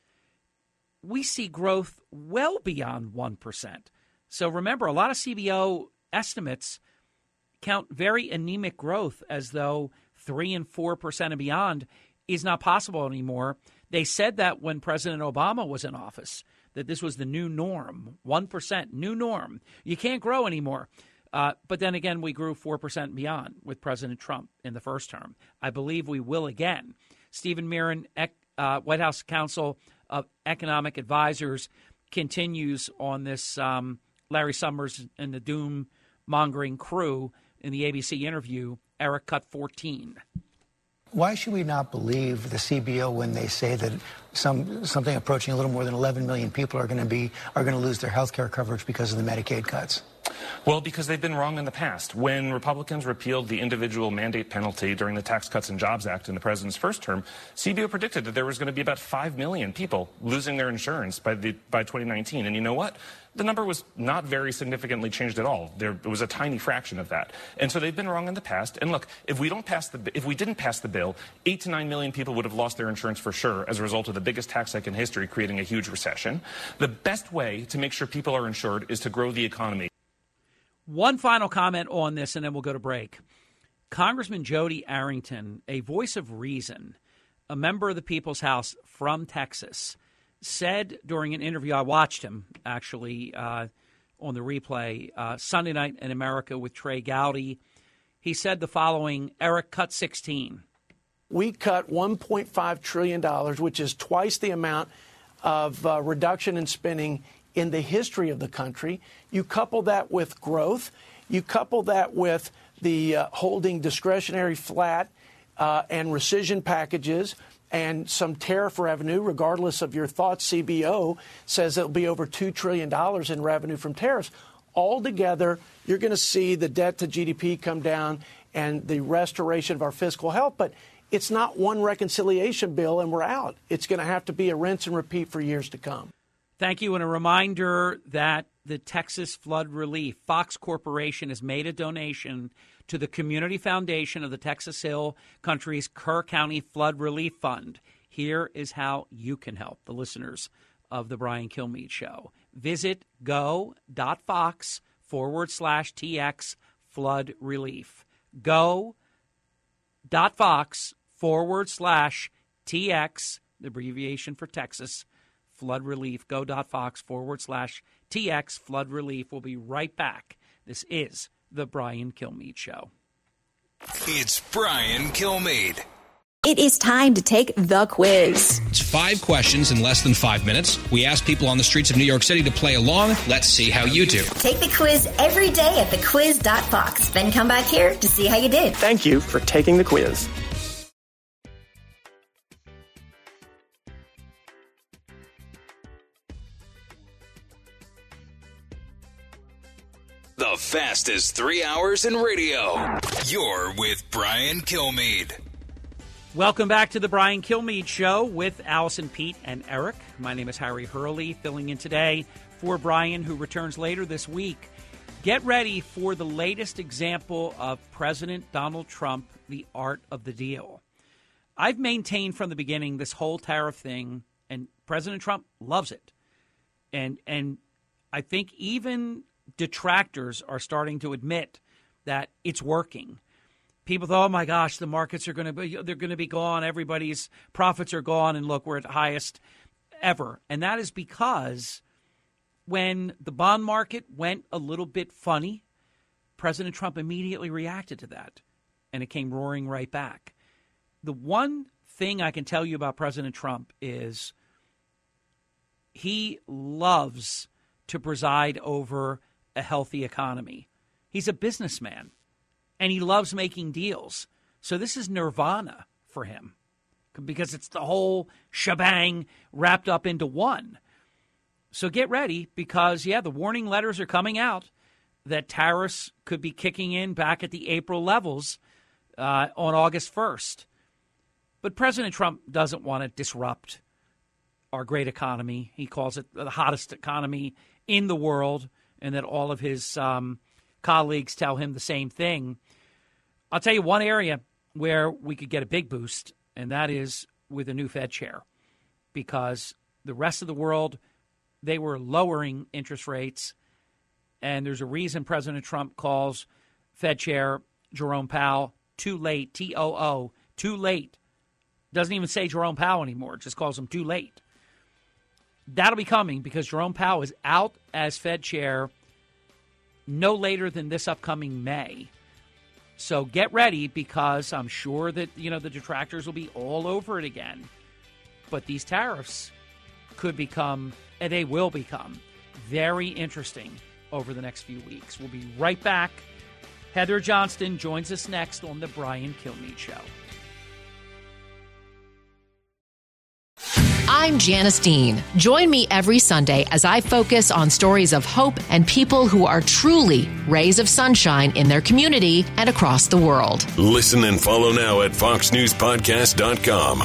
we see growth well beyond one percent. So remember, a lot of C B O estimates count very anemic growth as though three and four percent and beyond is not possible anymore. They said that when President Obama was in office, that this was the new norm, one percent, new norm. You can't grow anymore. Uh, but then again, we grew four percent and beyond with President Trump in the first term. I believe we will again. Stephen Miron, uh, White House Council of Economic Advisors, continues on this um, Larry Summers and the doom-mongering crew in the A B C interview, Eric Cut fourteen. Why should we not believe the C B O when they say that some something approaching a little more than eleven million people are going to be are going to lose their health care coverage because of the Medicaid cuts? Well, because they've been wrong in the past. When Republicans repealed the individual mandate penalty during the Tax Cuts and Jobs Act in the president's first term, C B O predicted that there was going to be about five million people losing their insurance by the by twenty nineteen. And you know what? The number was not very significantly changed at all. There was a tiny fraction of that. And so they've been wrong in the past. And look, if we don't pass the if we didn't pass the bill, eight to nine million people would have lost their insurance for sure as a result of the biggest tax hike in history, creating a huge recession. The best way to make sure people are insured is to grow the economy. One final comment on this, and then we'll go to break. Congressman Jody Arrington, a voice of reason, a member of the People's House from Texas, said during an interview, I watched him actually uh, on the replay, uh, Sunday Night in America with Trey Gowdy. He said the following, Eric, cut sixteen. We cut one point five trillion dollars, which is twice the amount of uh, reduction in spending in the history of the country. You couple that with growth. You couple that with the uh, holding discretionary flat uh, and rescission packages and some tariff revenue, regardless of your thoughts. C B O says it'll be over two trillion dollars in revenue from tariffs. Altogether, you're going to see the debt to G D P come down and the restoration of our fiscal health. But it's not one reconciliation bill and we're out. It's going to have to be a rinse and repeat for years to come. Thank you. And a reminder that the Texas Flood Relief, Fox Corporation, has made a donation to the Community Foundation of the Texas Hill Country's Kerr County Flood Relief Fund. Here is how you can help the listeners of the Brian Kilmeade Show. Visit go.fox forward slash TX flood relief. Go.fox forward slash TX, the abbreviation for Texas, flood relief. Go.fox forward slash TX flood relief. We'll be right back. This is the Brian Kilmeade Show. It's Brian Kilmeade. It is time to take the quiz. It's five questions in less than five minutes. We ask people on the streets of New York City to play along. Let's see how you do. Take the quiz every day at the quiz dot fox. Then come back here to see how you did. Thank you for taking the quiz. The fastest three hours in radio. You're with Brian Kilmeade. Welcome back to the Brian Kilmeade Show with Allison, Pete, and Eric. My name is Harry Hurley, filling in today for Brian, who returns later this week. Get ready for the latest example of President Donald Trump, the art of the deal. I've maintained from the beginning this whole tariff thing, and President Trump loves it. And and I think even detractors are starting to admit that it's working. People thought, oh my gosh, the markets are going to be they're going to be gone. Everybody's profits are gone, and look, we're at the highest ever. And that is because when the bond market went a little bit funny, President Trump immediately reacted to that, and it came roaring right back. The one thing I can tell you about President Trump is he loves to preside over a healthy economy. He's a businessman, and he loves making deals. So this is nirvana for him because it's the whole shebang wrapped up into one. So get ready because, yeah, the warning letters are coming out that tariffs could be kicking in back at the April levels uh, on August first. But President Trump doesn't want to disrupt our great economy. He calls it the hottest economy in the world, and that all of his um, colleagues tell him the same thing. I'll tell you one area where we could get a big boost, and that is with a new Fed chair, because the rest of the world, they were lowering interest rates, and there's a reason President Trump calls Fed Chair Jerome Powell too late, T O O, too late. Doesn't even say Jerome Powell anymore, just calls him too late. That'll be coming because Jerome Powell is out as Fed Chair no later than this upcoming May. So get ready because I'm sure that, you know, the detractors will be all over it again. But these tariffs could become, and they will become, very interesting over the next few weeks. We'll be right back. Heather Johnston joins us next on The Brian Kilmeade Show. I'm Janice Dean. Join me every Sunday as I focus on stories of hope and people who are truly rays of sunshine in their community and across the world. Listen and follow now at fox news podcast dot com.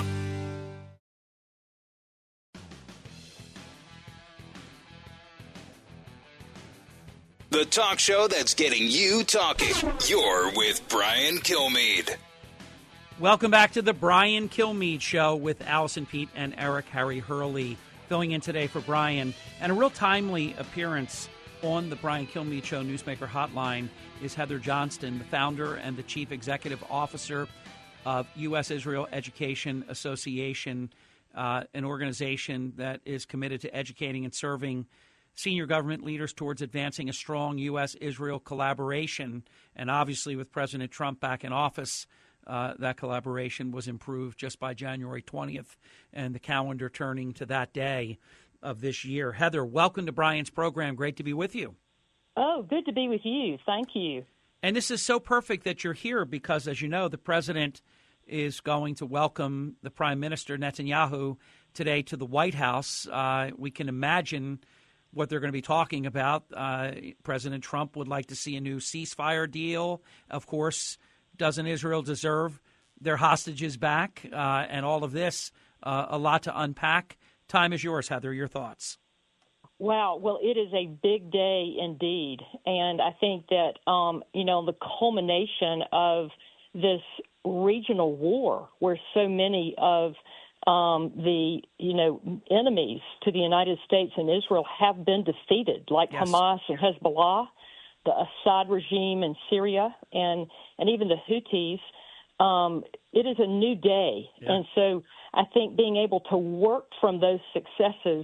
The talk show that's getting you talking. You're with Brian Kilmeade. Welcome back to the Brian Kilmeade Show with Allison Pete and Eric Harry Hurley, filling in today for Brian. And a real timely appearance on the Brian Kilmeade Show Newsmaker Hotline is Heather Johnston, the founder and the chief executive officer of U S Israel Education Association, uh, an organization that is committed to educating and serving senior government leaders towards advancing a strong U S Israel collaboration. And obviously with President Trump back in office, Uh, that collaboration was improved just by January twentieth, and the calendar turning to that day of this year. Heather, welcome to Brian's program. Great to be with you. Oh, good to be with you. Thank you. And this is so perfect that you're here because, as you know, the president is going to welcome the Prime Minister Netanyahu today to the White House. Uh, we can imagine what they're going to be talking about. Uh, President Trump would like to see a new ceasefire deal. Of course, doesn't Israel deserve their hostages back? Uh, and all of this, uh, a lot to unpack. Time is yours, Heather. Your thoughts. Wow. Well, it is a big day indeed. And I think that, um, you know, the culmination of this regional war where so many of um, the, you know, enemies to the United States and Israel have been defeated, like yes. Hamas and Hezbollah, the Assad regime in Syria, and, and even the Houthis. Um, it is a new day. Yeah. And so I think being able to work from those successes,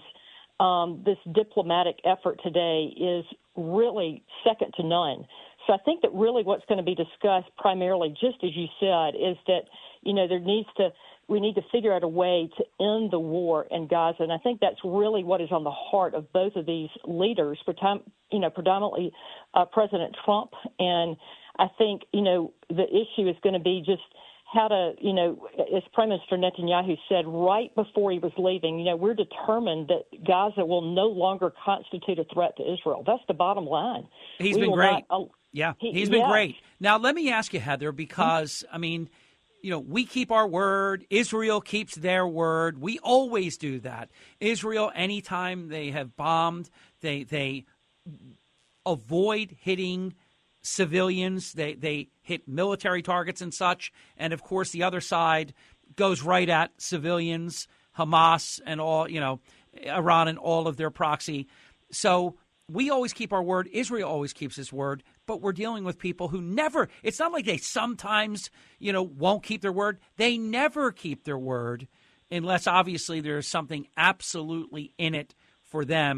um, this diplomatic effort today is really second to none. So I think that really what's going to be discussed primarily, just as you said, is that, you know, there needs to we need to figure out a way to end the war in Gaza. And I think that's really what is on the heart of both of these leaders, you know, predominantly uh, President Trump. And I think, you know, the issue is going to be just how to, you know, as Prime Minister Netanyahu said right before he was leaving, you know, we're determined that Gaza will no longer constitute a threat to Israel. That's the bottom line. He's we been great. Not, uh, yeah, he, he's been yeah. great. Now, let me ask you, Heather, because, I mean, you know, we keep our word. Israel keeps their word. We always do that. Israel, anytime they have bombed, they they avoid hitting civilians. They they hit military targets and such. And, of course, the other side goes right at civilians, Hamas and all, you know, Iran and all of their proxy. So we always keep our word. Israel always keeps its word. But we're dealing with people who never – it's not like they sometimes, you know, won't keep their word. They never keep their word unless obviously there's something absolutely in it for them.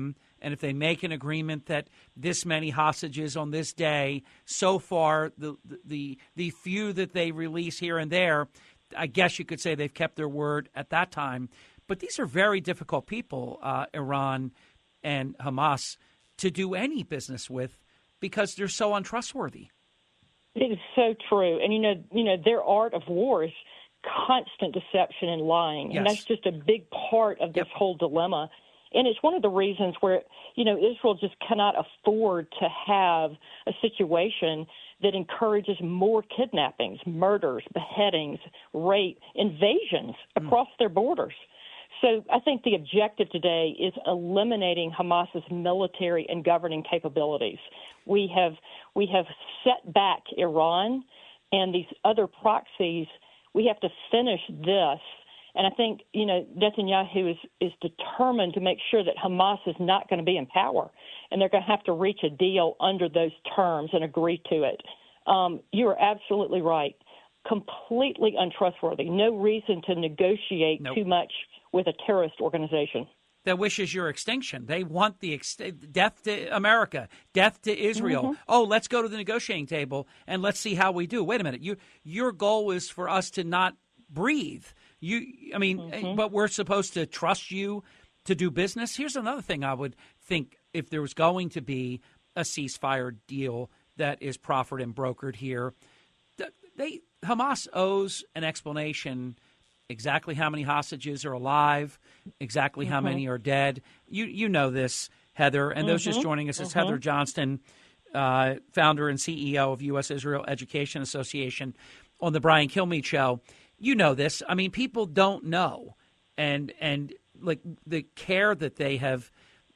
and if they make an agreement that this many hostages on this day, so far the the the few that they release here and there, I guess you could say they've kept their word at that time. But these are very difficult people, uh, Iran and Hamas, to do any business with because they're so untrustworthy. It is so true. And, you know, you know, their art of war is constant deception and lying. Yes. And that's just a big part of this yep. whole dilemma. And it's one of the reasons where, you know, Israel just cannot afford to have a situation that encourages more kidnappings, murders, beheadings, rape, invasions across mm. their borders. So I think the objective today is eliminating Hamas's military and governing capabilities. We have we have set back Iran and these other proxies. We have to finish this. And I think, you know, Netanyahu is, is determined to make sure that Hamas is not going to be in power, and they're going to have to reach a deal under those terms and agree to it. Um, you are absolutely right. Completely untrustworthy. No reason to negotiate nope. too much with a terrorist organization. That wishes your extinction. They want the ex- death to America, death to Israel. Mm-hmm. Oh, let's go to the negotiating table and let's see how we do. Wait a minute. You, your goal is for us to not breathe. You, I mean, mm-hmm. but we're supposed to trust you to do business. Here's another thing I would think if there was going to be a ceasefire deal that is proffered and brokered here, they Hamas owes an explanation exactly how many hostages are alive, exactly mm-hmm. how many are dead. You you know this, Heather, and mm-hmm. those just joining us, it's mm-hmm. Heather Johnston, uh, founder and C E O of U S Israel Education Association on the Brian Kilmeade Show. You know this. I mean, people don't know. And, and like, the care that they have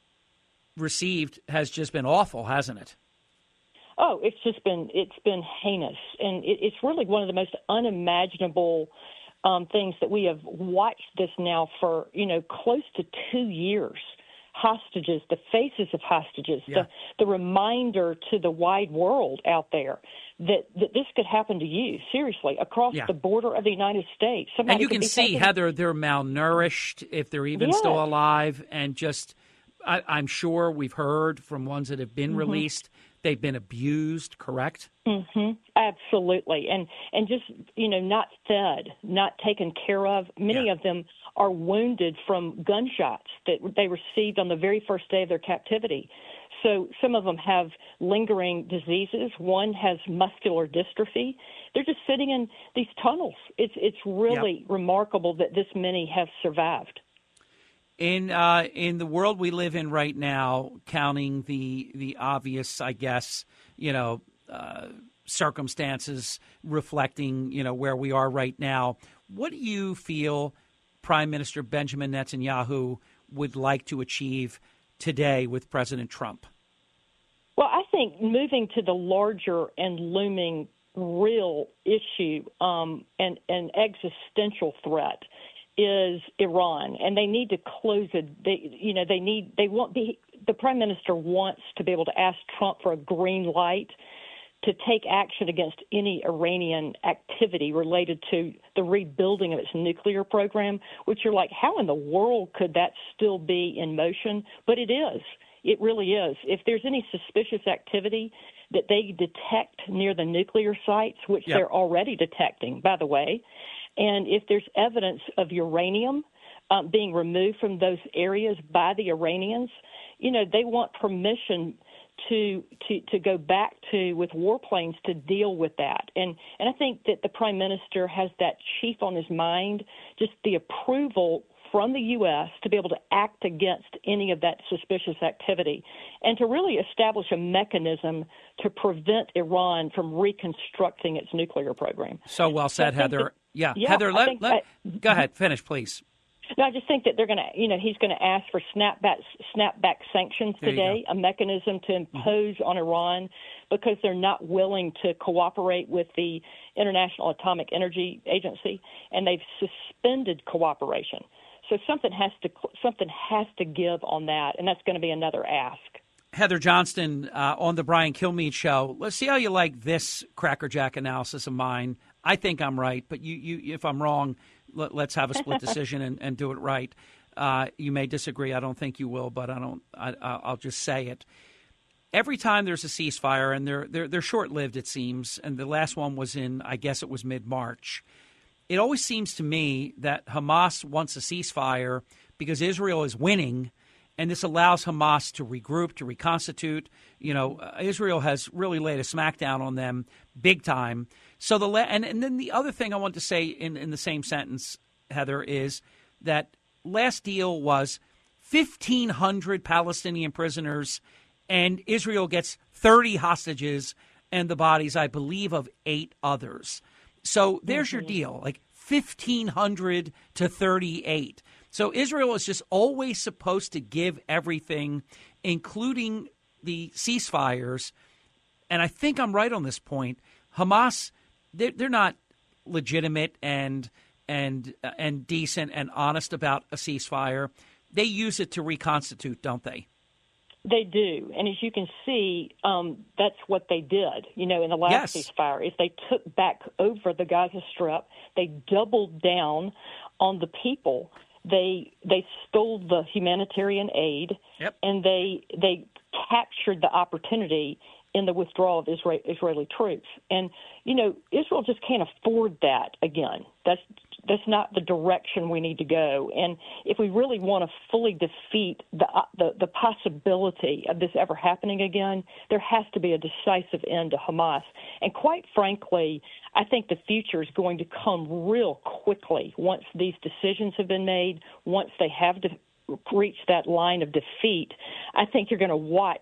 received has just been awful, hasn't it? Oh, it's just been, it's been heinous. And it, it's really one of the most unimaginable um, things that we have watched this now for, you know, close to two years. Hostages, the faces of hostages, yeah. the, the reminder to the wide world out there that, that this could happen to you, seriously, across yeah. the border of the United States. Somebody and you can see, taken... Heather, they're malnourished, if they're even yes. still alive, and just, I, I'm sure we've heard from ones that have been mm-hmm. released, they've been abused, correct? Mm-hmm. Absolutely. And and just, you know, not fed, not taken care of. Many yeah. of them are wounded from gunshots that they received on the very first day of their captivity. So some of them have lingering diseases. One has muscular dystrophy. They're just sitting in these tunnels. It's it's really yep. remarkable that this many have survived. In uh, in the world we live in right now, counting the the obvious, I guess, you know, uh, circumstances reflecting, you know, where we are right now, what do you feel Prime Minister Benjamin Netanyahu would like to achieve today with President Trump? Well, I think moving to the larger and looming real issue um, and an existential threat is Iran, and they need to close it. They, you know, they need. They want the the prime minister wants to be able to ask Trump for a green light to take action against any Iranian activity related to the rebuilding of its nuclear program. Which you're like, how in the world could that still be in motion? But it is. It really is. If there's any suspicious activity that they detect near the nuclear sites, which yep. they're already detecting, by the way. And if there's evidence of uranium um, being removed from those areas by the Iranians, you know, they want permission to to to go back to with warplanes to deal with that. And and I think that the prime minister has that chief on his mind, just the approval from the U S to be able to act against any of that suspicious activity and to really establish a mechanism to prevent Iran from reconstructing its nuclear program. So well said, so Heather. That, yeah. yeah, Heather, let, let, I, go ahead. Finish, please. No, I just think that they're going to, you know, he's going to ask for snapback, snapback sanctions today, a mechanism to impose mm-hmm. on Iran because they're not willing to cooperate with the International Atomic Energy Agency, and they've suspended cooperation. So something has to something has to give on that, and that's going to be another ask. Heather Johnston uh, on the Brian Kilmeade Show. Let's see how you like this crackerjack analysis of mine. I think I'm right, but you, you if I'm wrong, let, let's have a split decision and, and do it right. uh, you may disagree. I don't think you will, but I don't. I, I'll just say it. Every time there's a ceasefire, and they're they're they're short-lived, it seems, and the last one was in, I guess it was mid-March. It always seems to me that Hamas wants a ceasefire because Israel is winning, and this allows Hamas to regroup, to reconstitute. You know, uh, Israel has really laid a smackdown on them big time. So the la- and and then the other thing I want to say in in the same sentence, Heather, is that last deal was fifteen hundred Palestinian prisoners, and Israel gets thirty hostages and the bodies, I believe, of eight others. So there's mm-hmm. your deal, like fifteen hundred to thirty-eight. So Israel is just always supposed to give everything, including the ceasefires. And I think I'm right on this point. Hamas, they're, they're not legitimate and and uh, and decent and honest about a ceasefire. They use it to reconstitute, don't they? They do. And as you can see, um, that's what they did, you know, in the last yes. ceasefire, is they took back over the Gaza Strip. They doubled down on the people. They they stole the humanitarian aid, yep. and they they captured the opportunity in the withdrawal of Israel, Israeli troops. And, you know, Israel just can't afford that again. That's that's not the direction we need to go. And if we really want to fully defeat the, uh, the the possibility of this ever happening again, there has to be a decisive end to Hamas. And quite frankly, I think the future is going to come real quickly once these decisions have been made, once they have to reach that line of defeat. I think you're going to watch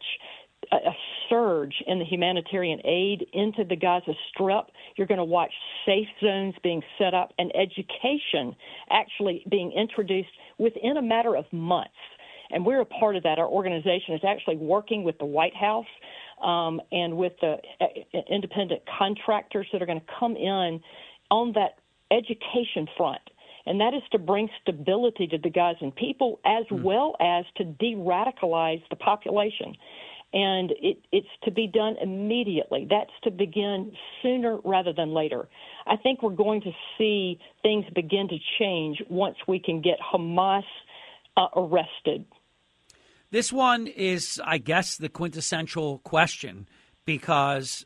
a surge in the humanitarian aid into the Gaza Strip. You're going to watch safe zones being set up and education actually being introduced within a matter of months. And we're a part of that. Our organization is actually working with the White House um, and with the uh, independent contractors that are going to come in on that education front. And that is to bring stability to the Gazan people as mm. well as to de-radicalize the population. And it, it's to be done immediately. That's to begin sooner rather than later. I think we're going to see things begin to change once we can get Hamas uh, arrested. This one is, I guess, the quintessential question, because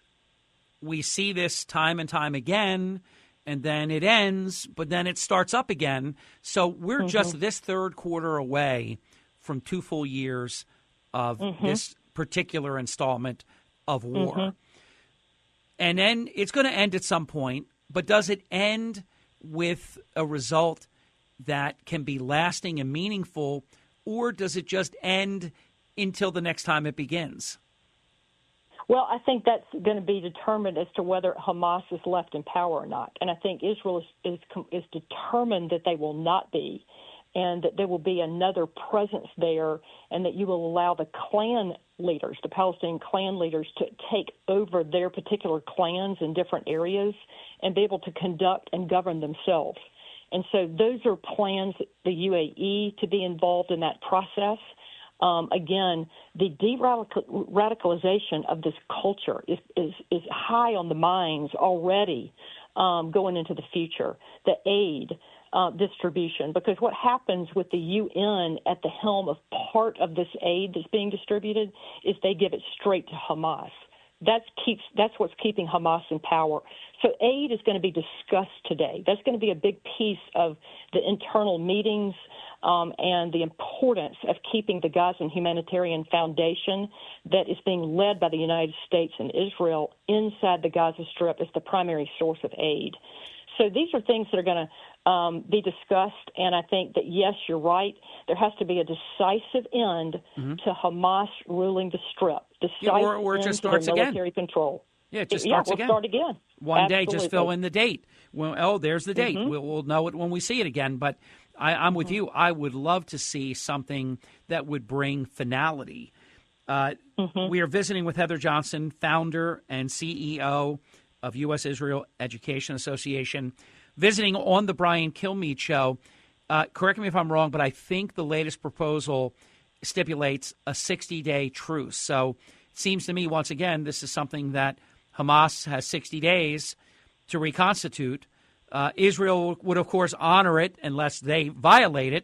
we see this time and time again, and then it ends, but then it starts up again. So we're mm-hmm. just this third quarter away from two full years of mm-hmm. this particular installment of war. Mm-hmm. And then it's going to end at some point, but does it end with a result that can be lasting and meaningful, or does it just end until the next time it begins? Well, I think that's going to be determined as to whether Hamas is left in power or not. And I think Israel is, is, is determined that they will not be, and that there will be another presence there, and that you will allow the clan leaders, the Palestinian clan leaders, to take over their particular clans in different areas and be able to conduct and govern themselves. And so those are plans, the U A E, to be involved in that process. Um, again, the de-radicalization of this culture is, is, is high on the minds already um, going into the future. The aid Uh, distribution, because what happens with the U N at the helm of part of this aid that's being distributed is they give it straight to Hamas. That's keeps that's what's keeping Hamas in power. So aid is going to be discussed today. That's going to be a big piece of the internal meetings um, and the importance of keeping the Gazan humanitarian foundation that is being led by the United States and Israel inside the Gaza Strip as the primary source of aid. So these are things that are going to um, be discussed, and I think that, yes, you're right. There has to be a decisive end mm-hmm. to Hamas ruling the Strip. Decisive yeah, or, or it end just starts to again. military control. Yeah, it just yeah, starts we'll again. start again. One Absolutely. day, just fill in the date. Well, oh, there's the date. Mm-hmm. We'll, we'll know it when we see it again. But I, I'm with mm-hmm. you. I would love to see something that would bring finality. Uh, mm-hmm. We are visiting with Heather Johnson, founder and C E O of U S Israel Education Association, visiting on the Brian Kilmeade Show. Uh, correct me if I'm wrong, but I think the latest proposal stipulates a sixty-day truce. So it seems to me, once again, this is something that Hamas has sixty days to reconstitute. Uh, Israel would, of course, honor it unless they violate it.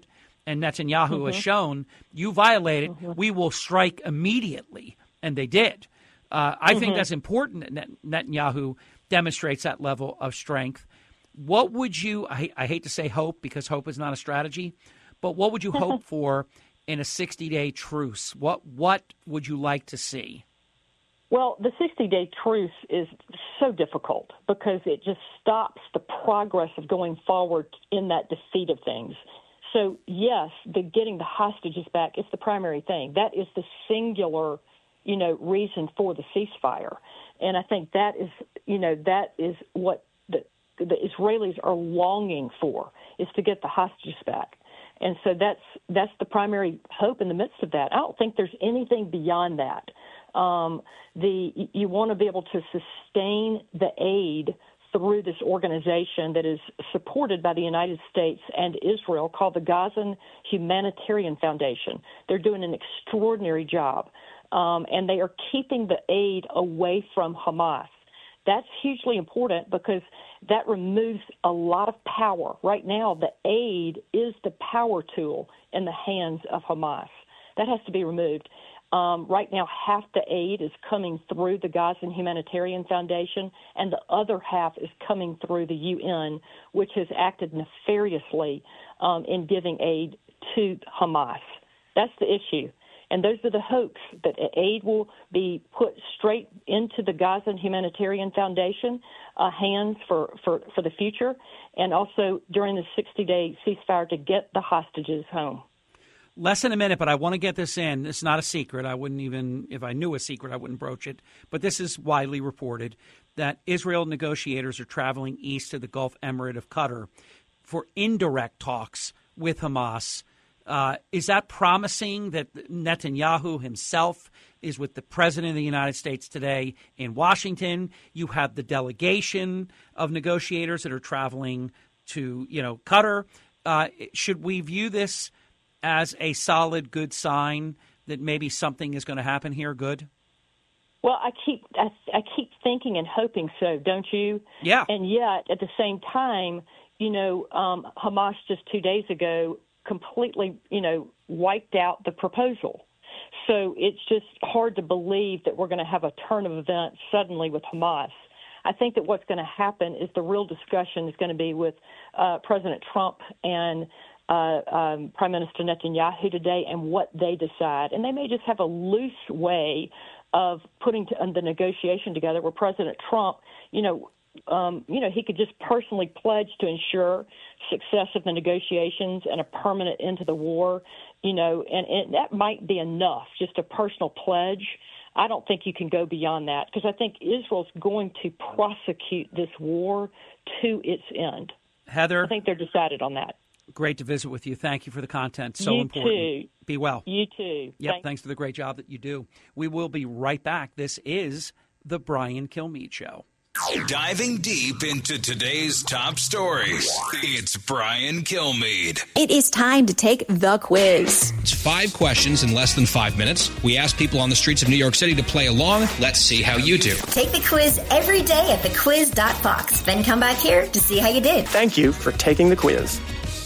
And Netanyahu Mm-hmm. has shown, you violate it, mm-hmm. we will strike immediately. And they did. Uh, I mm-hmm. think that's important that Net- Netanyahu demonstrates that level of strength. What would you, I, I hate to say hope because hope is not a strategy, but what would you hope for in a sixty-day truce? What What would you like to see? Well, the sixty-day truce is so difficult because it just stops the progress of going forward in that defeat of things. So, yes, the getting the hostages back is the primary thing. That is the singular, you know, reason for the ceasefire. And I think that is, you know, that is what the, the Israelis are longing for, is to get the hostages back. And so that's that's the primary hope in the midst of that. I don't think there's anything beyond that. Um, the you want to be able to sustain the aid through this organization that is supported by the United States and Israel called the Gazan Humanitarian Foundation. They're doing an extraordinary job, um, and they are keeping the aid away from Hamas. That's hugely important because that removes a lot of power. Right now, the aid is the power tool in the hands of Hamas. That has to be removed. Um, right now, half the aid is coming through the Gazan Humanitarian Foundation, and the other half is coming through the U N, which has acted nefariously um, in giving aid to Hamas. That's the issue. And those are the hopes, that aid will be put straight into the Gazan Humanitarian Foundation uh, hands for, for, for the future, and also during the sixty-day ceasefire to get the hostages home. Less than a minute, but I want to get this in. It's not a secret. I wouldn't even, if I knew a secret, I wouldn't broach it. But this is widely reported that Israel negotiators are traveling east to the Gulf Emirate of Qatar for indirect talks with Hamas. Uh, is that promising that Netanyahu himself is with the president of the United States today in Washington? You have the delegation of negotiators that are traveling to, you know, Qatar. Uh, should we view this as a solid, good sign that maybe something is going to happen here? Good. Well, I keep I, I keep thinking and hoping so, don't you? Yeah. And yet, at the same time, you know, um, Hamas just two days ago completely, you know, wiped out the proposal. So it's just hard to believe that we're going to have a turn of events suddenly with Hamas. I think that what's going to happen is the real discussion is going to be with uh, President Trump and Uh, um, Prime Minister Netanyahu today and what they decide. And they may just have a loose way of putting to, uh, the negotiation together where President Trump, you know, um, you know, he could just personally pledge to ensure success of the negotiations and a permanent end to the war, you know, and, and that might be enough, just a personal pledge. I don't think you can go beyond that because I think Israel's going to prosecute this war to its end. Heather, I think they're decided on that. Great to visit with you. Thank you for the content. So you important. Too. Be well. You too. Yep. Thanks. Thanks for the great job that you do. We will be right back. This is the Brian Kilmeade Show. Diving deep into today's top stories, it's Brian Kilmeade. It is time to take the quiz. It's five questions in less than five minutes. We ask people on the streets of New York City to play along. Let's see how you do. Take the quiz every day at the quiz dot fox. Then come back here to see how you did. Thank you for taking the quiz.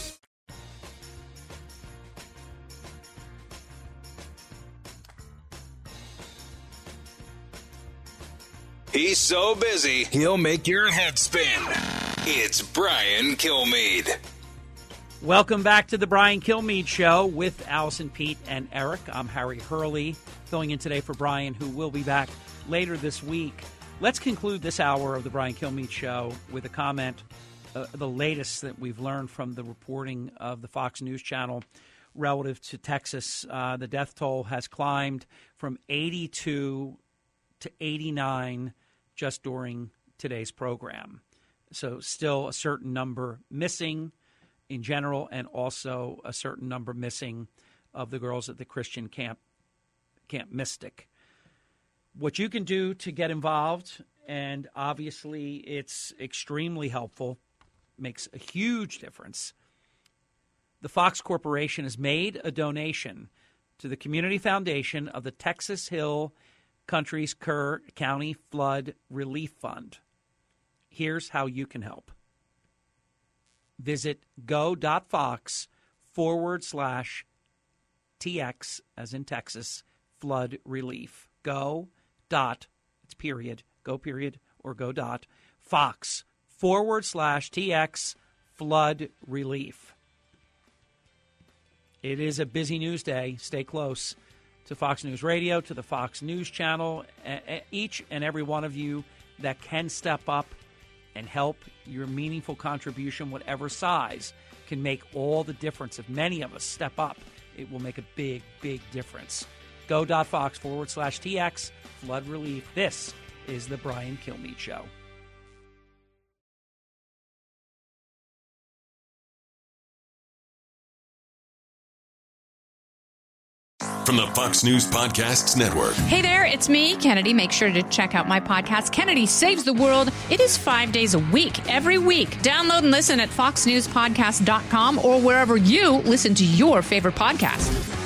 He's so busy, he'll make your head spin. It's Brian Kilmeade. Welcome back to the Brian Kilmeade Show with Allison, Pete, and Eric. I'm Harry Hurley, filling in today for Brian, who will be back later this week. Let's conclude this hour of the Brian Kilmeade Show with a comment, uh, the latest that we've learned from the reporting of the Fox News Channel relative to Texas. Uh, the death toll has climbed from eighty-two to eighty-nine just during today's program. So still a certain number missing in general, and also a certain number missing of the girls at the Christian camp, Camp Mystic. What you can do to get involved, and obviously it's extremely helpful, makes a huge difference. The Fox Corporation has made a donation to the Community Foundation of the Texas Hill Country's Kerr County Flood Relief Fund. Here's how you can help. Visit go.fox forward slash TX, as in Texas, flood relief. Go dot, it's period, go period, or go dot, Fox forward slash TX flood relief. It is a busy news day. Stay close to Fox News Radio, to the Fox News Channel. Each and every one of you that can step up and help your meaningful contribution, whatever size, can make all the difference. If many of us step up, it will make a big, big difference. Go.fox forward slash TX flood relief. This is the Brian Kilmeade Show. From the Fox News Podcasts Network. Hey there, it's me, Kennedy. Make sure to check out my podcast, Kennedy Saves the World. It is five days a week, every week. Download and listen at fox news podcast dot com or wherever you listen to your favorite podcasts.